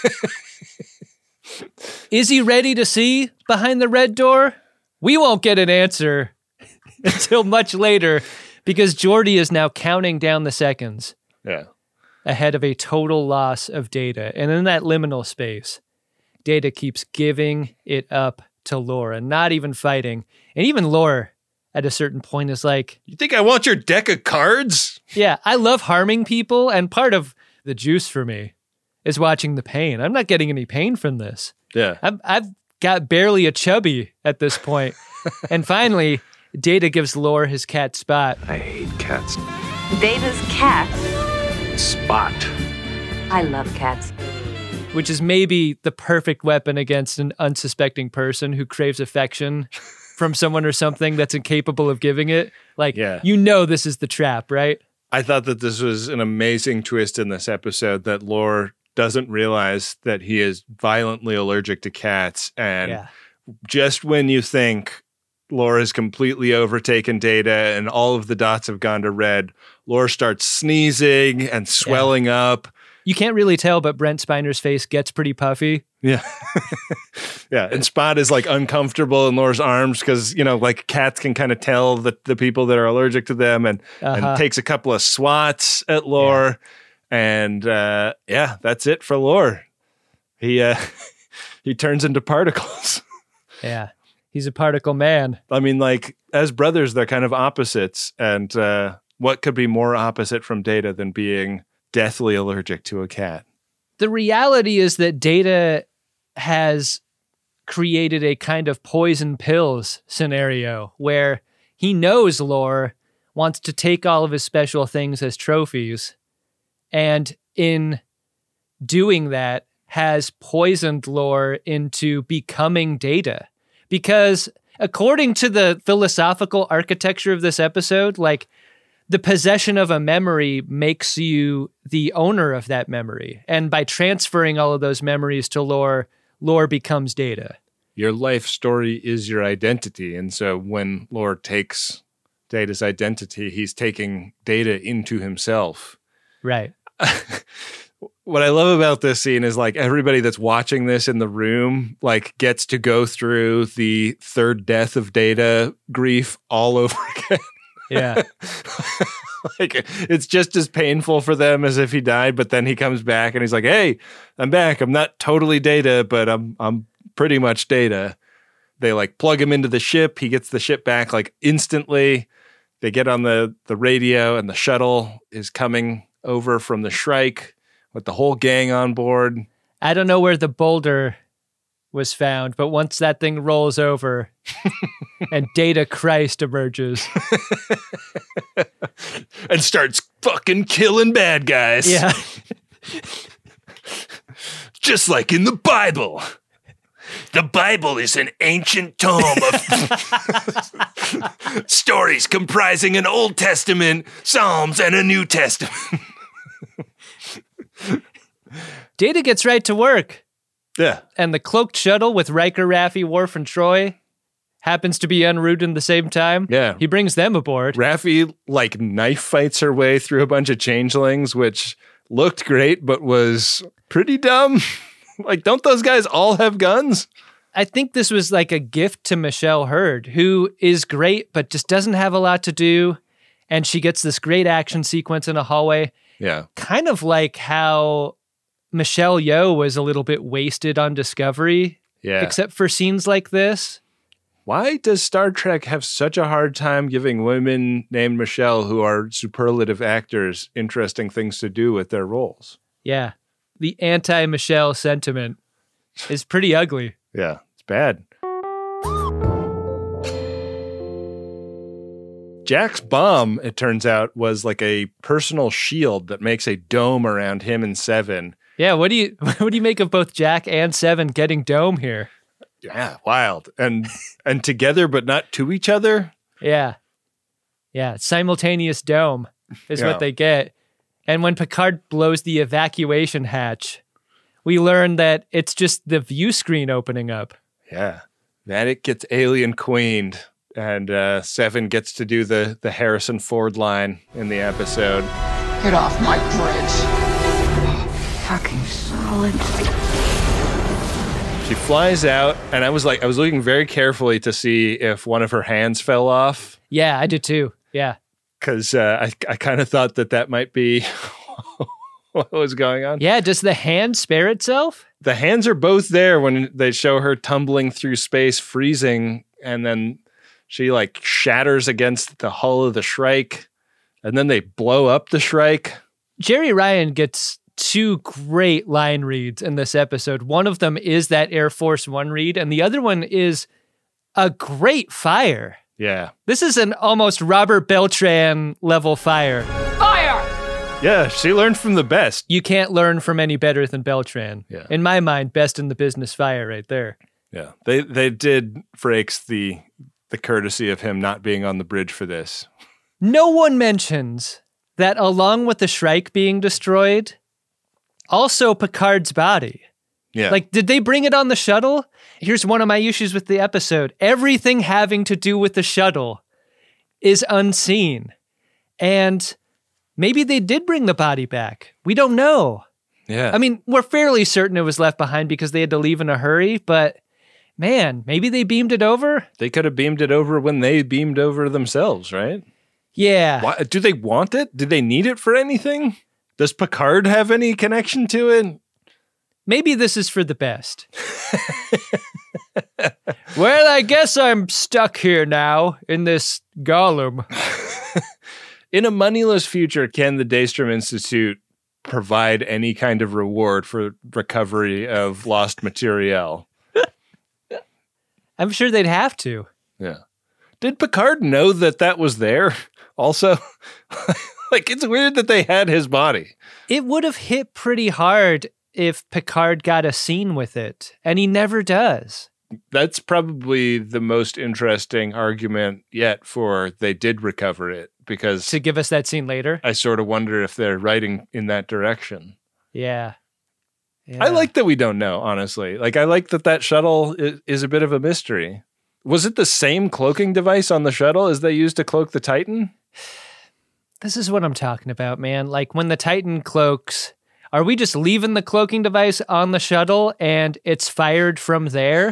Is he ready to see behind the red door? We won't get an answer until much later because Geordi is now counting down the seconds. Yeah. Ahead of a total loss of Data. And in that liminal space, Data keeps giving it up to Lore, not even fighting. And even Lore, at a certain point, is like, you think I want your deck of cards? Yeah, I love harming people, and part of the juice for me is watching the pain. I'm not getting any pain from this. Yeah. I've, I've got barely a chubby at this point. And finally, Data gives Lore his cat Spot. I hate cats. Data's cat. Spot. I love cats. Which is maybe the perfect weapon against an unsuspecting person who craves affection from someone or something that's incapable of giving it. Like, yeah. you know this is the trap, right? I thought that this was an amazing twist in this episode that Lore doesn't realize that he is violently allergic to cats. And yeah. just when you think Lore has completely overtaken Data and all of the dots have gone to red, Lore starts sneezing and swelling yeah. up. You can't really tell, but Brent Spiner's face gets pretty puffy. Yeah. Yeah. And Spot is like uncomfortable in Lore's arms because, you know, like cats can kind of tell the, the people that are allergic to them and, Uh-huh. and takes a couple of swats at Lore. And uh, yeah, that's it for Lore. He, uh, he turns into particles. Yeah. He's a particle man. I mean, like, as brothers, they're kind of opposites. And uh, what could be more opposite from Data than being deathly allergic to a cat? The reality is that Data has created a kind of poison pills scenario where he knows Lore wants to take all of his special things as trophies, and in doing that has poisoned Lore into becoming Data. Because according to the philosophical architecture of this episode, like, the possession of a memory makes you the owner of that memory. And by transferring all of those memories to Lore, Lore becomes Data. Your life story is your identity. And so when Lore takes Data's identity, he's taking Data into himself. Right. What I love about this scene is like everybody that's watching this in the room like gets to go through the third death of Data grief all over again. Yeah. Like it's just as painful for them as if he died, but then he comes back and he's like, "Hey, I'm back. I'm not totally Data, but I'm I'm pretty much Data." They like plug him into the ship. He gets the ship back like instantly. They get on the the radio and the shuttle is coming over from the Shrike with the whole gang on board. I don't know where the boulder was found, but once that thing rolls over and Data Christ emerges and starts fucking killing bad guys. Yeah. Just like in the Bible. The Bible is an ancient tome of stories comprising an Old Testament, Psalms, and a New Testament. Data gets right to work. Yeah. And the cloaked shuttle with Riker, Raffi, Worf, and Troy happens to be en route in the same time. Yeah. He brings them aboard. Raffi like knife fights her way through a bunch of changelings, which looked great, but was pretty dumb. Like, don't those guys all have guns? I think this was like a gift to Michelle Hurd, who is great, but just doesn't have a lot to do. And she gets this great action sequence in a hallway. Yeah. Kind of like how Michelle Yeoh was a little bit wasted on Discovery. Yeah. Except for scenes like this. Why does Star Trek have such a hard time giving women named Michelle who are superlative actors interesting things to do with their roles? Yeah. The anti-Michelle sentiment is pretty ugly. Yeah, it's bad. Jack's bomb, it turns out, was like a personal shield that makes a dome around him and Seven. Yeah, what do you what do you make of both Jack and Seven getting dome here? Yeah, wild. And and together but not to each other? Yeah. Yeah, simultaneous dome is Yeah. what they get. And when Picard blows the evacuation hatch, we learn that it's just the view screen opening up. Yeah. Vatic gets alien queened, and uh, Seven gets to do the, the Harrison Ford line in the episode. Get off my bridge. Fucking solid. She flies out, and I was like, I was looking very carefully to see if one of her hands fell off. Yeah, I did too. Yeah. Because uh, I, I kind of thought that that might be what was going on. Yeah, does the hand spare itself? The hands are both there when they show her tumbling through space, freezing, and then she like shatters against the hull of the Shrike, and then they blow up the Shrike. Jerry Ryan gets two great line reads in this episode. One of them is that Air Force One read, and the other one is a great fire. Yeah. This is an almost Robert Beltran level fire. Fire! Yeah, she learned from the best. You can't learn from any better than Beltran. Yeah. In my mind, best in the business fire right there. Yeah. They they did Frakes the the courtesy of him not being on the bridge for this. No one mentions that along with the Shrike being destroyed, also Picard's body. Yeah. Like, did they bring it on the shuttle? Here's one of my issues with the episode. Everything having to do with the shuttle is unseen. And maybe they did bring the body back. We don't know. Yeah. I mean, we're fairly certain it was left behind because they had to leave in a hurry, but man, maybe they beamed it over? They could have beamed it over when they beamed over themselves, right? Yeah. Why, do they want it? Do they need it for anything? Does Picard have any connection to it? Maybe this is for the best. Well, I guess I'm stuck here now in this golem. In a moneyless future, can the Daystrom Institute provide any kind of reward for recovery of lost materiel? I'm sure they'd have to. Yeah. Did Picard know that that was there also? Like, it's weird that they had his body. It would have hit pretty hard if Picard got a scene with it, and he never does. That's probably the most interesting argument yet for they did recover it, because to give us that scene later, I sort of wonder if they're writing in that direction. Yeah. yeah. I like that we don't know, honestly. Like, I like that that shuttle is, is a bit of a mystery. Was it the same cloaking device on the shuttle as they used to cloak the Titan? This is what I'm talking about, man. Like, when the Titan cloaks, are we just leaving the cloaking device on the shuttle and it's fired from there?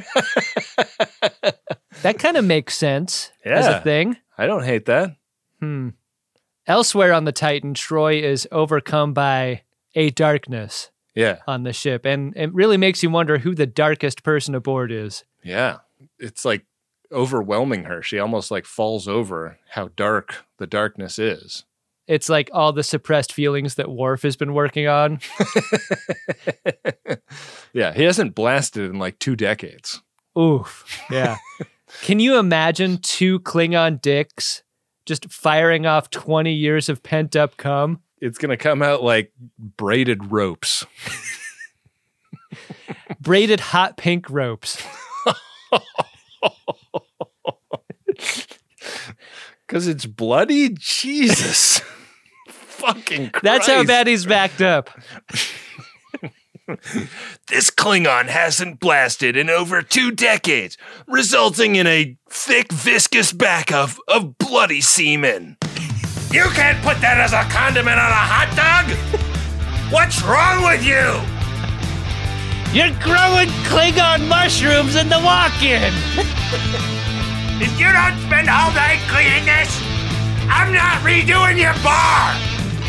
That kind of makes sense yeah, as a thing. I don't hate that. Hmm. Elsewhere on the Titan, Troy is overcome by a darkness yeah. on the ship. And it really makes you wonder who the darkest person aboard is. Yeah. It's like overwhelming her. She almost like falls over how dark the darkness is. It's like all the suppressed feelings that Worf has been working on. Yeah, he hasn't blasted in like two decades. Oof. Yeah. Can you imagine two Klingon dicks just firing off twenty years of pent-up cum? It's going to come out like braided ropes. Braided hot pink ropes. Because it's bloody? Jesus. Fucking Christ. That's how bad he's backed up. This Klingon hasn't blasted in over two decades, resulting in a thick, viscous backup of bloody semen. You can't put that as a condiment on a hot dog? What's wrong with you? You're growing Klingon mushrooms in the walk-in. If you don't spend all night cleaning this, I'm not redoing your bar.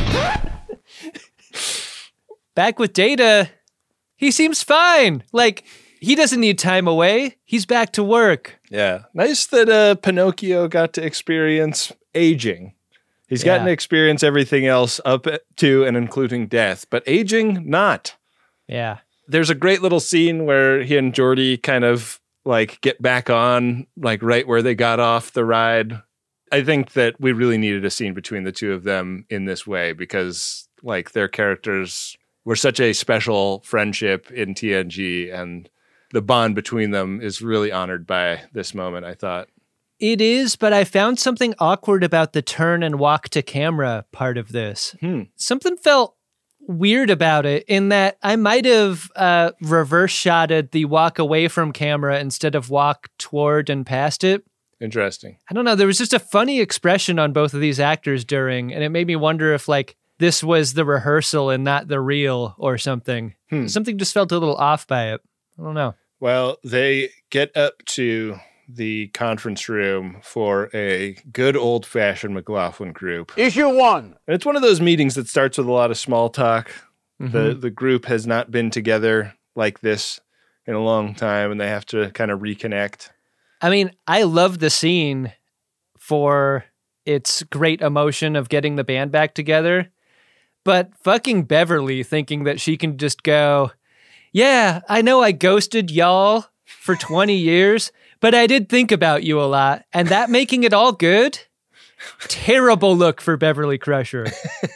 Back with Data, he seems fine. Like, he doesn't need time away. He's back to work. Yeah. Nice that uh, Pinocchio got to experience aging. He's Yeah. gotten to experience everything else up to and including death, but aging, not. Yeah. There's a great little scene where he and Geordi kind of like get back on, like right where they got off the ride. I think that we really needed a scene between the two of them in this way because like their characters were such a special friendship in T N G, and the bond between them is really honored by this moment, I thought. It is, but I found something awkward about the turn and walk to camera part of this. Hmm. Something felt weird about it in that I might have uh, reverse shotted the walk away from camera instead of walk toward and past it. Interesting. I don't know. There was just a funny expression on both of these actors during, and it made me wonder if like this was the rehearsal and not the real or something. Hmm. Something just felt a little off by it. I don't know. Well, they get up to the conference room for a good old-fashioned McLaughlin group. Issue one. And it's one of those meetings that starts with a lot of small talk. Mm-hmm. The the group has not been together like this in a long time, and they have to kind of reconnect. I mean, I love the scene for its great emotion of getting the band back together, but fucking Beverly thinking that she can just go, yeah, I know I ghosted y'all for twenty years, but I did think about you a lot, and that making it all good? Terrible look for Beverly Crusher.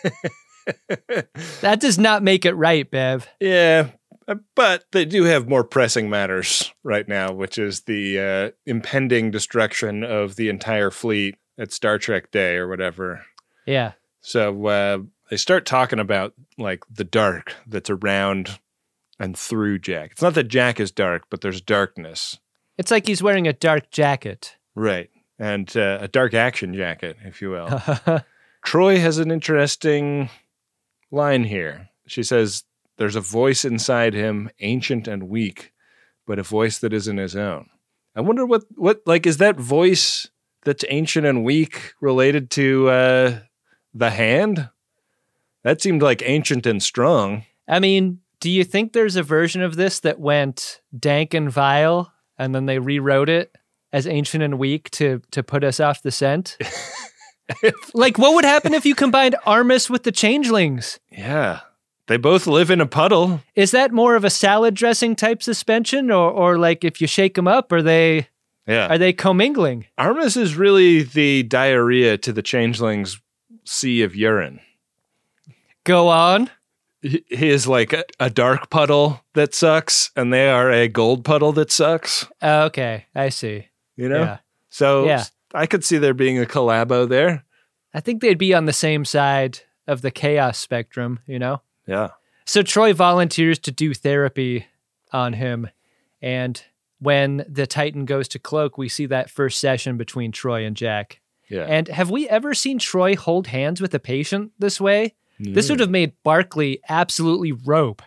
That does not make it right, Bev. Yeah, but they do have more pressing matters right now, which is the uh, impending destruction of the entire fleet at Star Trek Day or whatever. Yeah. So uh, they start talking about like the dark that's around and through Jack. It's not that Jack is dark, but there's darkness. It's like he's wearing a dark jacket. Right. And uh, a dark action jacket, if you will. Troy has an interesting line here. She says there's a voice inside him, ancient and weak, but a voice that isn't his own. I wonder what, what like, is that voice that's ancient and weak related to uh, the hand? That seemed like ancient and strong. I mean, do you think there's a version of this that went dank and vile, and then they rewrote it as ancient and weak to to put us off the scent? Like, what would happen if you combined Armus with the Changelings? Yeah. They both live in a puddle. Is that more of a salad dressing type suspension, or or like if you shake them up, are they yeah. are they commingling? Armus is really the diarrhea to the Changelings' sea of urine. Go on. He is like a, a dark puddle that sucks, and they are a gold puddle that sucks. Uh, okay, I see. You know? Yeah. So yeah. I could see there being a collabo there. I think they'd be on the same side of the chaos spectrum, you know? Yeah. So Troy volunteers to do therapy on him, and when the Titan goes to cloak, we see that first session between Troy and Jack. Yeah. And have we ever seen Troy hold hands with a patient this way? Mm. This would have made Barkley absolutely rope.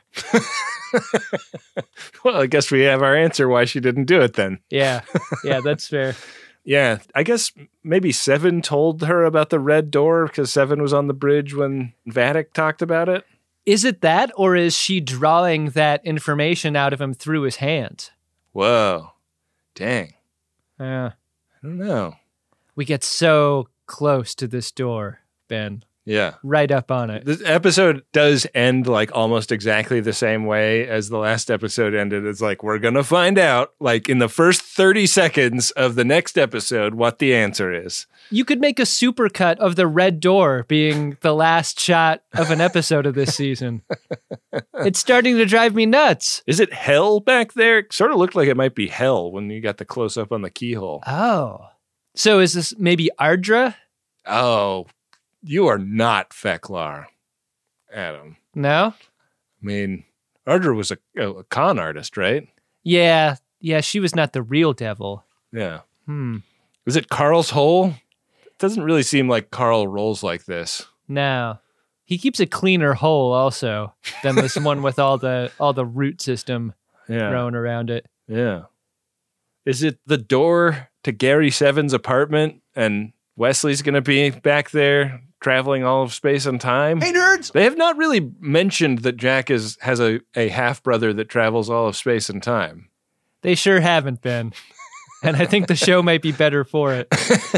Well, I guess we have our answer why she didn't do it then. Yeah. Yeah, that's fair. Yeah, I guess maybe Seven told her about the red door because Seven was on the bridge when Vatic talked about it. Is it that, or is she drawing that information out of him through his hands? Whoa. Dang. Yeah. I don't know. We get so close to this door, Ben. Yeah. Right up on it. This episode does end like almost exactly the same way as the last episode ended. It's like, we're going to find out, like in the first thirty seconds of the next episode, what the answer is. You could make a supercut of the red door being the last shot of an episode of this season. It's starting to drive me nuts. Is it hell back there? It sort of looked like it might be hell when you got the close up on the keyhole. Oh. So is this maybe Ardra? Oh, you are not Feklar, Adam. No? I mean, Ardra was a, a con artist, right? Yeah. Yeah, she was not the real devil. Yeah. Hmm. Was it Carl's hole? It doesn't really seem like Carl rolls like this. No. He keeps a cleaner hole also than this one with all the all the root system yeah. thrown around it. Yeah. Is it the door to Gary Seven's apartment and Wesley's going to be back there traveling all of space and time? Hey, nerds! They have not really mentioned that Jack is has a, a half-brother that travels all of space and time. They sure haven't been. And I think the show might be better for it.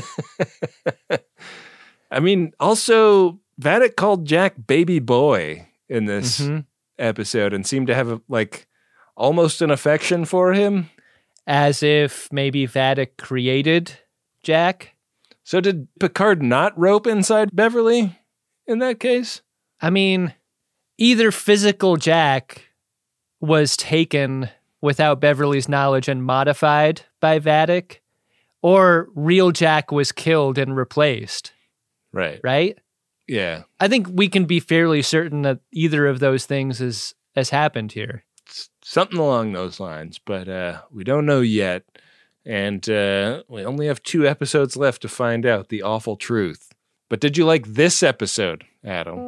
I mean, also, Vatic called Jack baby boy in this mm-hmm. episode and seemed to have, a, like, almost an affection for him. As if maybe Vatic created Jack. So did Picard not rope inside Beverly in that case? I mean, either physical Jack was taken without Beverly's knowledge and modified by Vatic, or real Jack was killed and replaced. Right. Right? Yeah. I think we can be fairly certain that either of those things is, has happened here. It's something along those lines, but uh, we don't know yet. And uh, we only have two episodes left to find out the awful truth. But did you like this episode, Adam?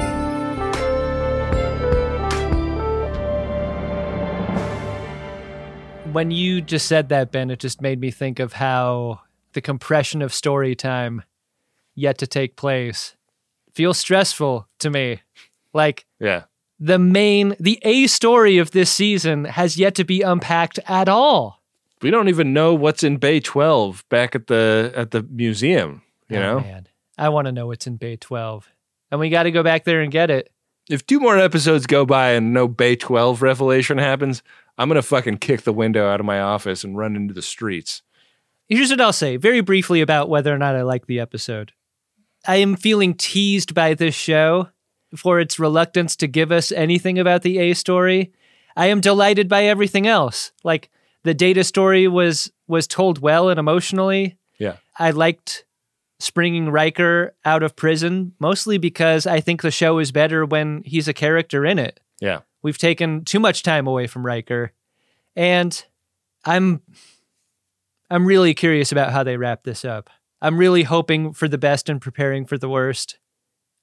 When you just said that, Ben, it just made me think of how the compression of story time yet to take place feels stressful to me. Like, yeah. the main, the A story of this season has yet to be unpacked at all. We don't even know what's in Bay twelve back at the at the museum, you oh, know? Man. I want to know what's in Bay twelve. And we got to go back there and get it. If two more episodes go by and no Bay twelve revelation happens, I'm going to fucking kick the window out of my office and run into the streets. Here's what I'll say very briefly about whether or not I like the episode. I am feeling teased by this show for its reluctance to give us anything about the A story. I am delighted by everything else. Like, the Data story was was told well and emotionally. Yeah. I liked springing Riker out of prison, mostly because I think the show is better when he's a character in it. Yeah. We've taken too much time away from Riker. And I'm I'm really curious about how they wrap this up. I'm really hoping for the best and preparing for the worst.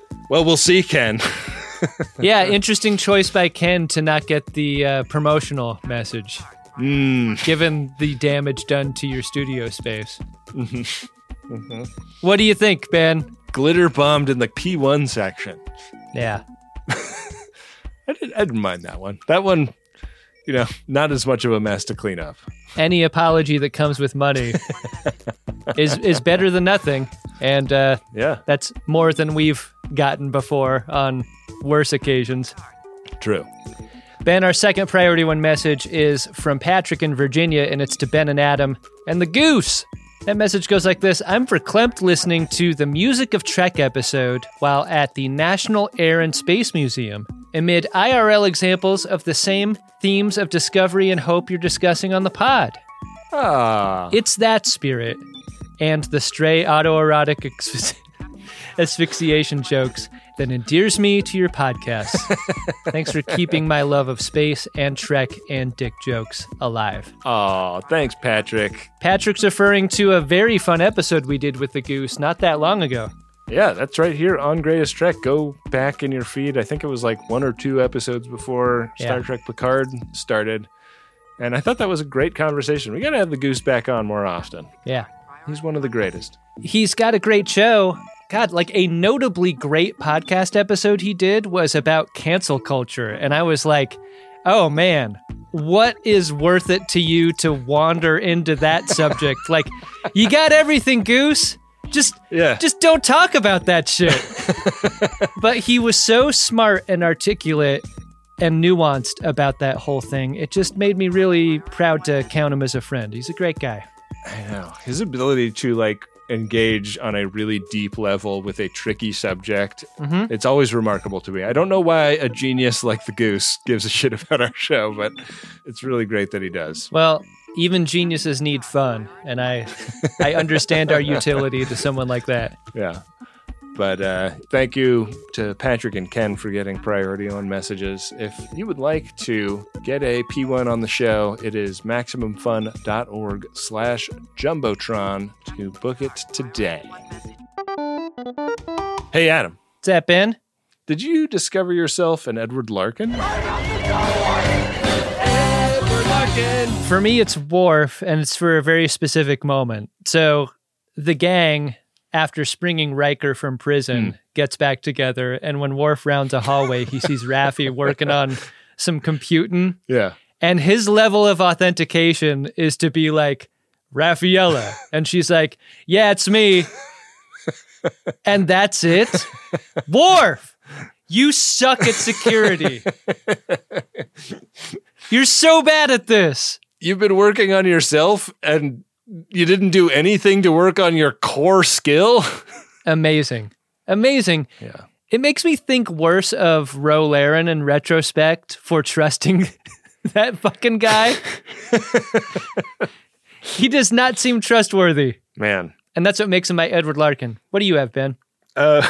Well, we'll see, Ken. Yeah, interesting choice by Ken to not get the uh, promotional message, mm. given the damage done to your studio space. Mm-hmm. Mm-hmm. What do you think, Ben? Glitter bombed in the P one section. Yeah. I, did, I didn't mind that one. That one, you know, not as much of a mess to clean up. Any apology that comes with money is is better than nothing. And uh, yeah, that's more than we've gotten before on worse occasions. True. Ben, our second priority one message is from Patrick in Virginia, and it's to Ben and Adam and the Goose. That message goes like this. I'm verklempt listening to the Music of Trek episode while at the National Air and Space Museum, amid I R L examples of the same themes of discovery and hope you're discussing on the pod. Ah. It's that spirit and the stray autoerotic ex- asphyxiation jokes that endears me to your podcast. Thanks for keeping my love of space and Trek and dick jokes alive. Oh, thanks, Patrick. Patrick's referring to a very fun episode we did with the Goose not that long ago. Yeah, that's right here on Greatest Trek. Go back in your feed. I think it was like one or two episodes before Yeah. Star Trek Picard started. And I thought that was a great conversation. We got to have the Goose back on more often. Yeah. He's one of the greatest. He's got a great show. God, like a notably great podcast episode he did was about cancel culture. And I was like, oh man, what is worth it to you to wander into that subject? Like, you got everything, Goose. Just, yeah. just don't talk about that shit. But he was so smart and articulate and nuanced about that whole thing. It just made me really proud to count him as a friend. He's a great guy. I know. His ability to like engage on a really deep level with a tricky subject. Mm-hmm. It's always remarkable to me. I don't know why a genius like the Goose gives a shit about our show, but it's really great that he does. Well, even geniuses need fun, and I I understand our utility to someone like that. Yeah. But uh, thank you to Patrick and Ken for getting priority on messages. If you would like to get a P one on the show, it is MaximumFun.org slash Jumbotron to book it today. Hey, Adam. What's that, Ben? Did you discover yourself an Edward Larkin? For me, it's Worf, and it's for a very specific moment. So the gang, after springing Riker from prison, Hmm. gets back together, and when Worf rounds a hallway, he sees Raffi working on some computing, Yeah. and his level of authentication is to be like, Raffaella, and she's like, yeah, it's me. And that's it? Worf, you suck at security. You're so bad at this. You've been working on yourself and you didn't do anything to work on your core skill? Amazing. Amazing. Yeah. It makes me think worse of Ro Laren in retrospect for trusting that fucking guy. He does not seem trustworthy. Man. And that's what makes him my Edward Larkin. What do you have, Ben? Uh,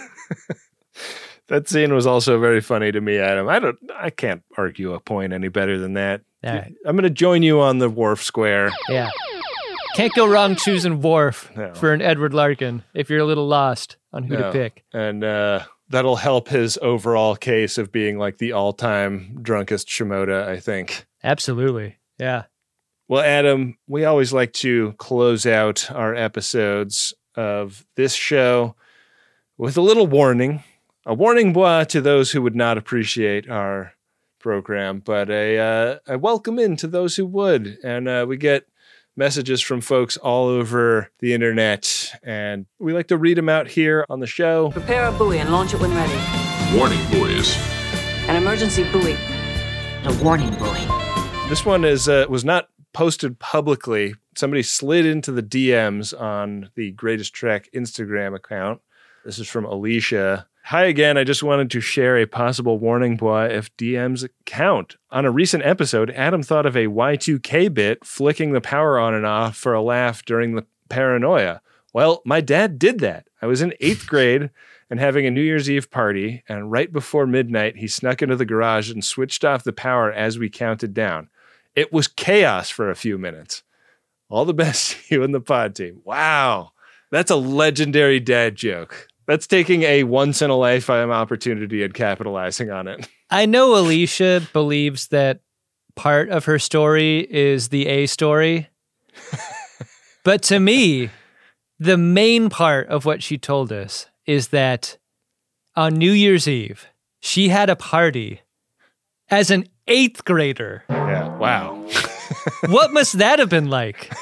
that scene was also very funny to me, Adam. I don't, I can't argue a point any better than that. All right. I'm going to join you on the Worf Square. Yeah. Can't go wrong choosing Worf No. for an Edward Larkin if you're a little lost on who No. to pick. And uh, that'll help his overall case of being like the all-time drunkest Shimoda, I think. Absolutely. Yeah. Well, Adam, we always like to close out our episodes of this show with a little warning. A warning bois to those who would not appreciate our program, but a, uh, a welcome in to those who would. And uh, we get messages from folks all over the internet, and we like to read them out here on the show. Prepare a buoy and launch it when ready. Warning buoys. An emergency buoy. A warning buoy. This one is uh, was not posted publicly. Somebody slid into the D Ms on the Greatest Trek Instagram account. This is from Alicia. Hi again. I just wanted to share a possible warning boy if D Ms count. On a recent episode, Adam thought of a Y two K bit flicking the power on and off for a laugh during the paranoia. Well, my dad did that. I was in eighth grade and having a New Year's Eve party, and right before midnight, he snuck into the garage and switched off the power as we counted down. It was chaos for a few minutes. All the best to you and the pod team. Wow. That's a legendary dad joke. That's taking a once-in-a-lifetime opportunity and capitalizing on it. I know Alicia believes that part of her story is the A story. But to me, the main part of what she told us is that on New Year's Eve, she had a party as an eighth grader. Yeah, wow. What must that have been like?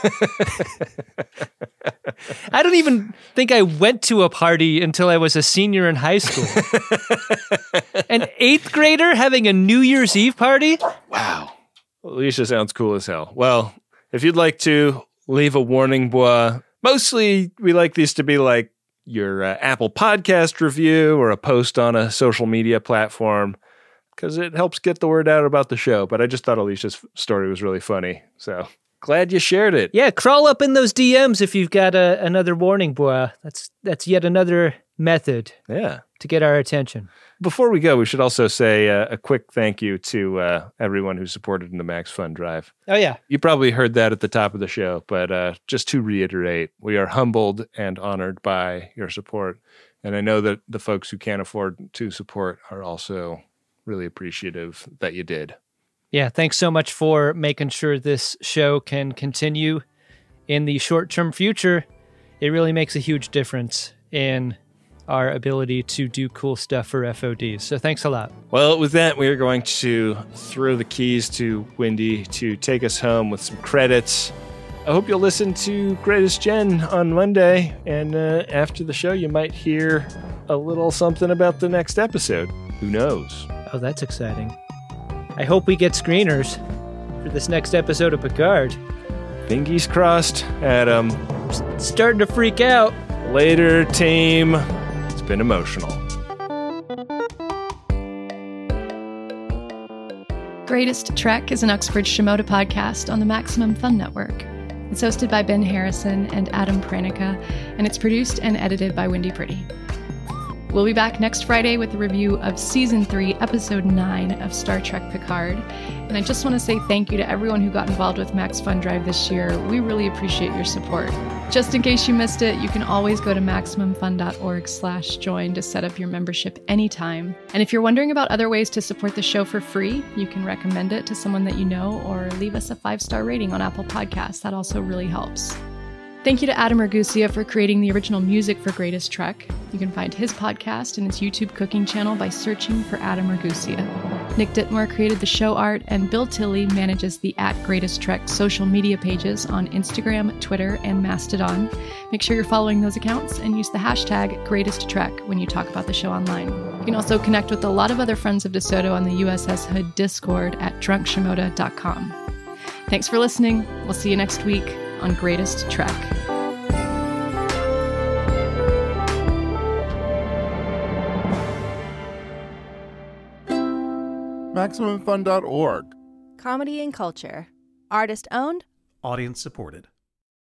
I don't even think I went to a party until I was a senior in high school. An eighth grader having a New Year's Eve party? Wow. Alicia sounds cool as hell. Well, if you'd like to leave a warning, bois, mostly we like these to be like your uh, Apple Podcast review or a post on a social media platform, because it helps get the word out about the show. But I just thought Alicia's story was really funny. So glad you shared it. Yeah, crawl up in those D Ms if you've got a, another warning, boy. That's that's yet another method yeah. to get our attention. Before we go, we should also say uh, a quick thank you to uh, everyone who supported in the Max Fun Drive. Oh, yeah. You probably heard that at the top of the show, but uh, just to reiterate, we are humbled and honored by your support. And I know that the folks who can't afford to support are also really appreciative that you did. Yeah, thanks so much for making sure this show can continue in the short-term future. It really makes a huge difference in our ability to do cool stuff for F O Ds. So thanks a lot. Well, with that, we are going to throw the keys to Wendy to take us home with some credits. I hope you'll listen to Greatest Gen on Monday, and uh, after the show, you might hear a little something about the next episode. Who knows? Oh, that's exciting. I hope we get screeners for this next episode of Picard. Fingers crossed, Adam. S- starting to freak out. Later, team. It's been emotional. Greatest Trek is an Uxbridge Shimoda podcast on the Maximum Fun Network. It's hosted by Ben Harrison and Adam Pranica, and it's produced and edited by Wendy Pretty. We'll be back next Friday with a review of Season three, Episode nine of Star Trek Picard. And I just want to say thank you to everyone who got involved with Max Fun Drive this year. We really appreciate your support. Just in case you missed it, you can always go to MaximumFun.org slash join to set up your membership anytime. And if you're wondering about other ways to support the show for free, you can recommend it to someone that you know or leave us a five-star rating on Apple Podcasts. That also really helps. Thank you to Adam Ragusea for creating the original music for Greatest Trek. You can find his podcast and his YouTube cooking channel by searching for Adam Ragusea. Nick Dittmore created the show art, and Bill Tilley manages the at Greatest Trek social media pages on Instagram, Twitter, and Mastodon. Make sure you're following those accounts and use the hashtag Greatest Trek when you talk about the show online. You can also connect with a lot of other friends of DeSoto on the U S S Hood Discord at drunk shimoda dot com. Thanks for listening. We'll see you next week on Greatest Trek. Maximum Fun dot org. Comedy and culture. Artist owned. Audience supported.